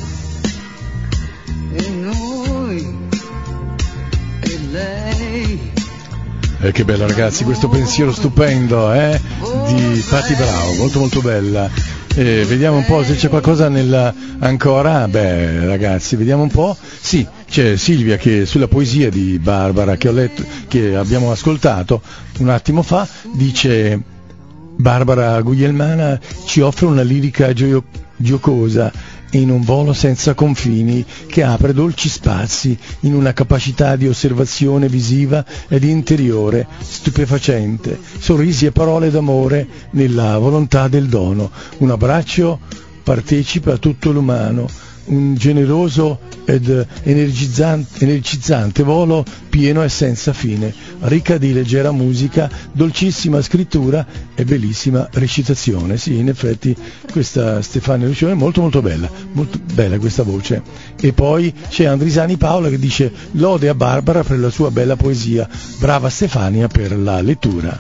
e noi e lei. Che bello ragazzi, questo pensiero stupendo di Patti Bravo, molto molto bella. Vediamo un po' se c'è qualcosa ancora. Beh ragazzi, vediamo un po'. Sì, c'è Silvia che sulla poesia di Barbara che ho letto, che abbiamo ascoltato un attimo fa, dice: Barbara Guglielmana ci offre una lirica giocosa in un volo senza confini che apre dolci spazi in una capacità di osservazione visiva ed interiore stupefacente, sorrisi e parole d'amore nella volontà del dono, un abbraccio partecipa a tutto l'umano, un generoso ed energizzante volo pieno e senza fine, ricca di leggera musica, dolcissima scrittura e bellissima recitazione. Sì, in effetti questa Stefania Lucione è molto molto bella questa voce. E poi c'è Andrisani Paola che dice: lode a Barbara per la sua bella poesia, brava Stefania per la lettura.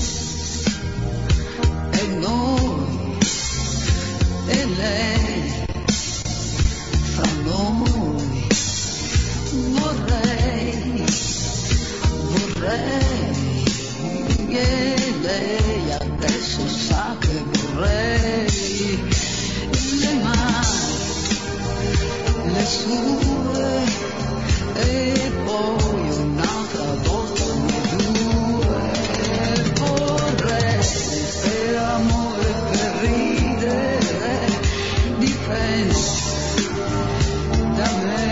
Lei adesso sa che vorrei le mani, le sue, e poi un'altra volta le due. Vorrei per amore, per ridere, dipende da me.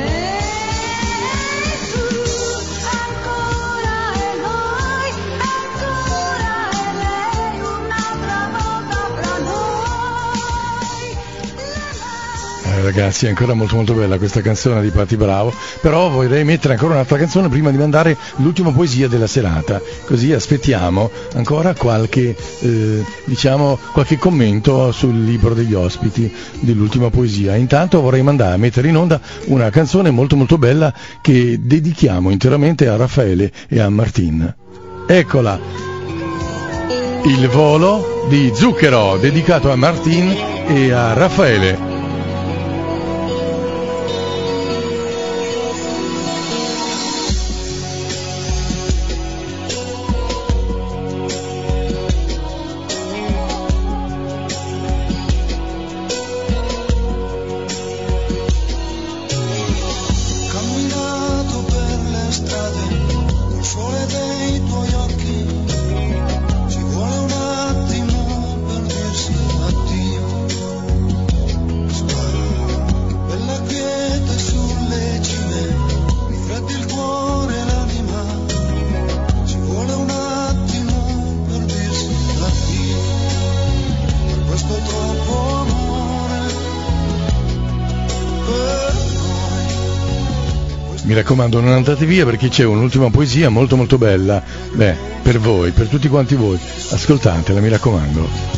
Ragazzi, è ancora molto molto bella questa canzone di Patti Bravo, però vorrei mettere ancora un'altra canzone prima di mandare l'ultima poesia della serata, così aspettiamo ancora qualche qualche commento sul libro degli ospiti dell'ultima poesia. Intanto vorrei mettere in onda una canzone molto molto bella che dedichiamo interamente a Raffaele e a Martin. Eccola, Il volo di Zucchero, dedicato a Martin e a Raffaele. Mi raccomando, non andate via perché c'è un'ultima poesia molto molto bella, per voi, per tutti quanti voi, ascoltatela, mi raccomando.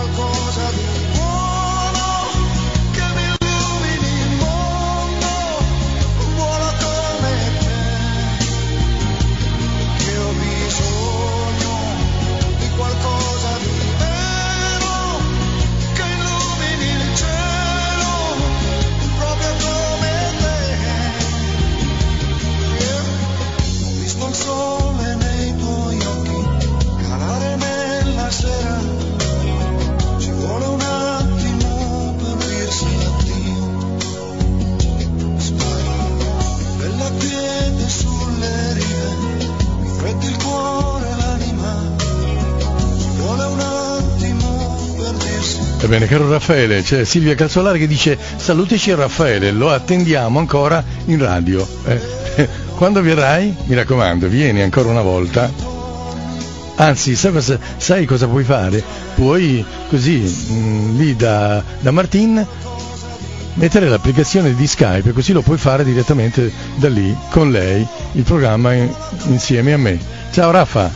Bene, caro Raffaele, c'è Silvia Calzolari che dice: salutaci a Raffaele, lo attendiamo ancora in radio. Quando verrai? Mi raccomando, vieni ancora una volta. Anzi, sai cosa puoi fare? Puoi così, lì da Martin, mettere l'applicazione di Skype, così lo puoi fare direttamente da lì con lei, il programma insieme a me. Ciao Raffa.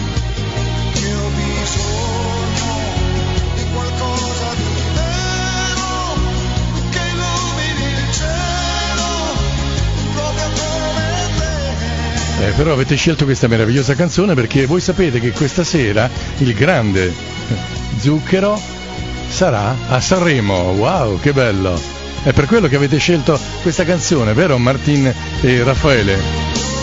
Però avete scelto questa meravigliosa canzone perché voi sapete che questa sera il grande Zucchero sarà a Sanremo. Wow, che bello! È per quello che avete scelto questa canzone, vero Martin e Raffaele?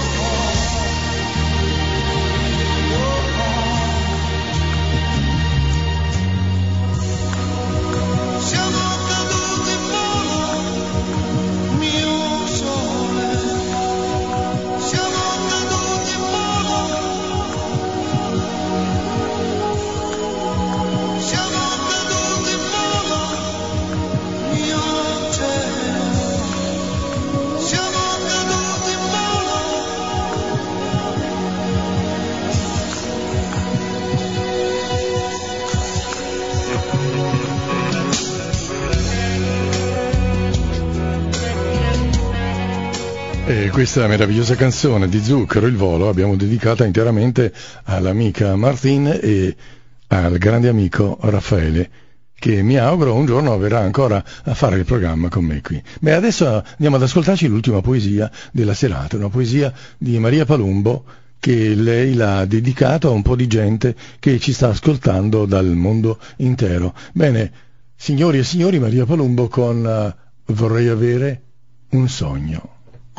E questa meravigliosa canzone di Zucchero, Il volo, abbiamo dedicata interamente all'amica Martin e al grande amico Raffaele, che mi auguro un giorno verrà ancora a fare il programma con me qui. Beh, adesso andiamo ad ascoltarci l'ultima poesia della serata, una poesia di Maria Palumbo che lei l'ha dedicato a un po' di gente che ci sta ascoltando dal mondo intero. Bene, signori e signori, Maria Palumbo con Vorrei avere un sogno.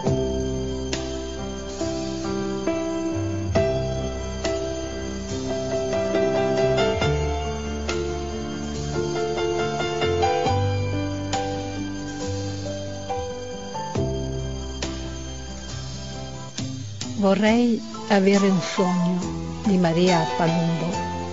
Vorrei avere un sogno di Maria Palumbo.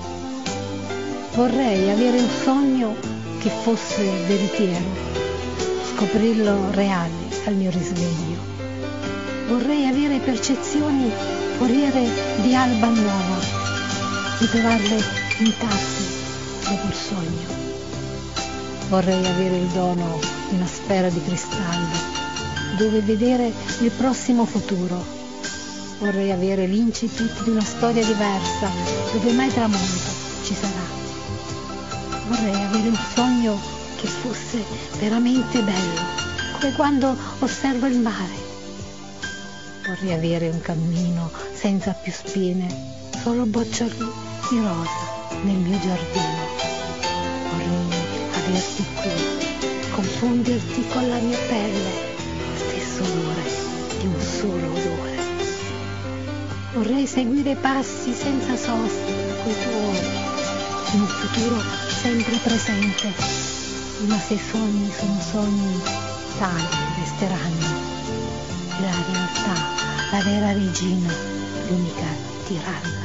Vorrei avere un sogno che fosse veritiero, scoprirlo reale al mio risveglio. Vorrei avere percezioni foriere di alba nuova, di trovarle intatte dopo il sogno. Vorrei avere il dono di una sfera di cristallo, dove vedere il prossimo futuro. Vorrei avere l'incipit di una storia diversa, dove mai tramonto ci sarà. Vorrei avere un sogno che fosse veramente bello, come quando osservo il mare. Vorrei avere un cammino senza più spine, solo boccioli di rosa nel mio giardino. Vorrei averti qui, confonderti con la mia pelle, lo stesso odore di un solo odore. Vorrei seguire i passi senza sosta coi tuoi, in un futuro sempre presente. Ma se i sogni sono sogni, tali resteranno. La realtà, la vera regina, l'unica tiranna.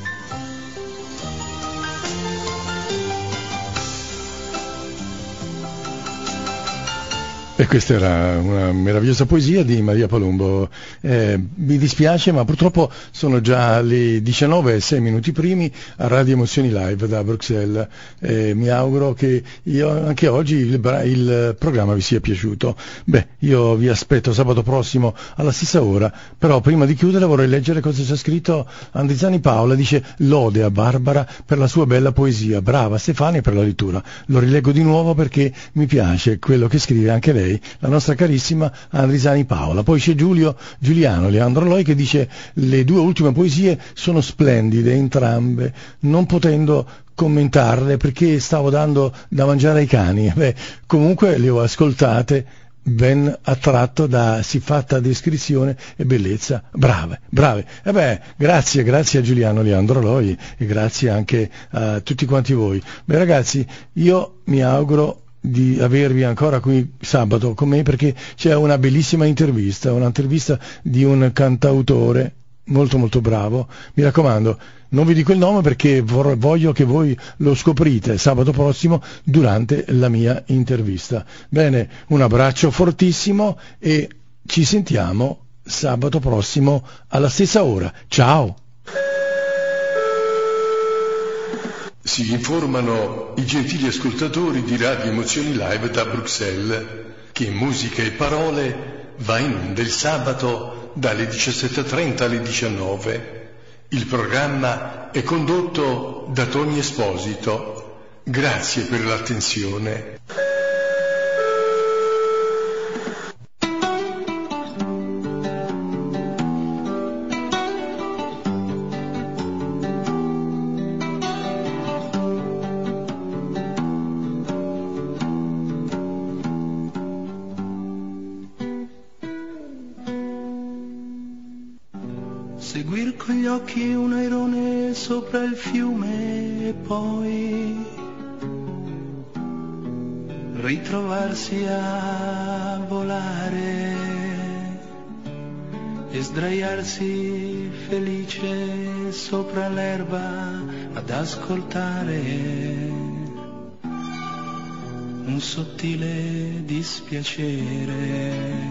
E questa era una meravigliosa poesia di Maria Palumbo. Mi dispiace, ma purtroppo sono già le 19:06 primi a Radio Emozioni Live da Bruxelles. Mi auguro che anche oggi il programma vi sia piaciuto. Beh, io vi aspetto sabato prossimo alla stessa ora, però prima di chiudere vorrei leggere cosa c'è scritto. Andrizani Paola dice: lode a Barbara per la sua bella poesia, brava Stefania per la lettura. Lo rileggo di nuovo perché mi piace quello che scrive anche lei, la nostra carissima Andrisani Paola. Poi c'è Giuliano Leandro Loi che dice: le due ultime poesie sono splendide entrambe, non potendo commentarle perché stavo dando da mangiare ai cani. Beh, comunque le ho ascoltate, ben attratto da siffatta descrizione e bellezza. Brave. Grazie a Giuliano Leandro Loi e grazie anche a tutti quanti voi. Beh ragazzi, io mi auguro di avervi ancora qui sabato con me perché c'è una bellissima intervista, di un cantautore molto molto bravo. Mi raccomando, non vi dico il nome perché voglio che voi lo scoprite sabato prossimo durante la mia intervista. Bene, un abbraccio fortissimo e ci sentiamo sabato prossimo alla stessa ora. Ciao! Si informano i gentili ascoltatori di Radio Emozioni Live da Bruxelles. che musica e parole va in onda il sabato dalle 17:30 alle 19. Il programma è condotto da Tony Esposito. Grazie per l'attenzione. Seguir con gli occhi un airone sopra il fiume e poi ritrovarsi a volare e sdraiarsi felice sopra l'erba ad ascoltare un sottile dispiacere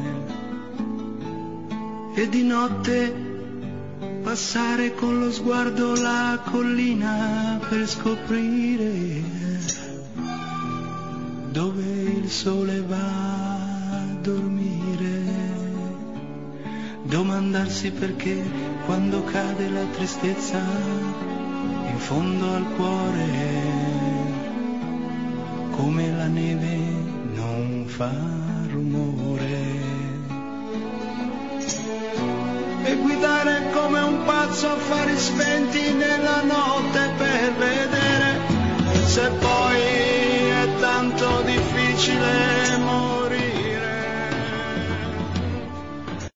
e di notte passare con lo sguardo la collina per scoprire dove il sole va a dormire, domandarsi perché quando cade la tristezza in fondo al cuore, come la neve non fa rumore. E guidare come un pazzo a fari spenti nella notte per vedere se poi è tanto di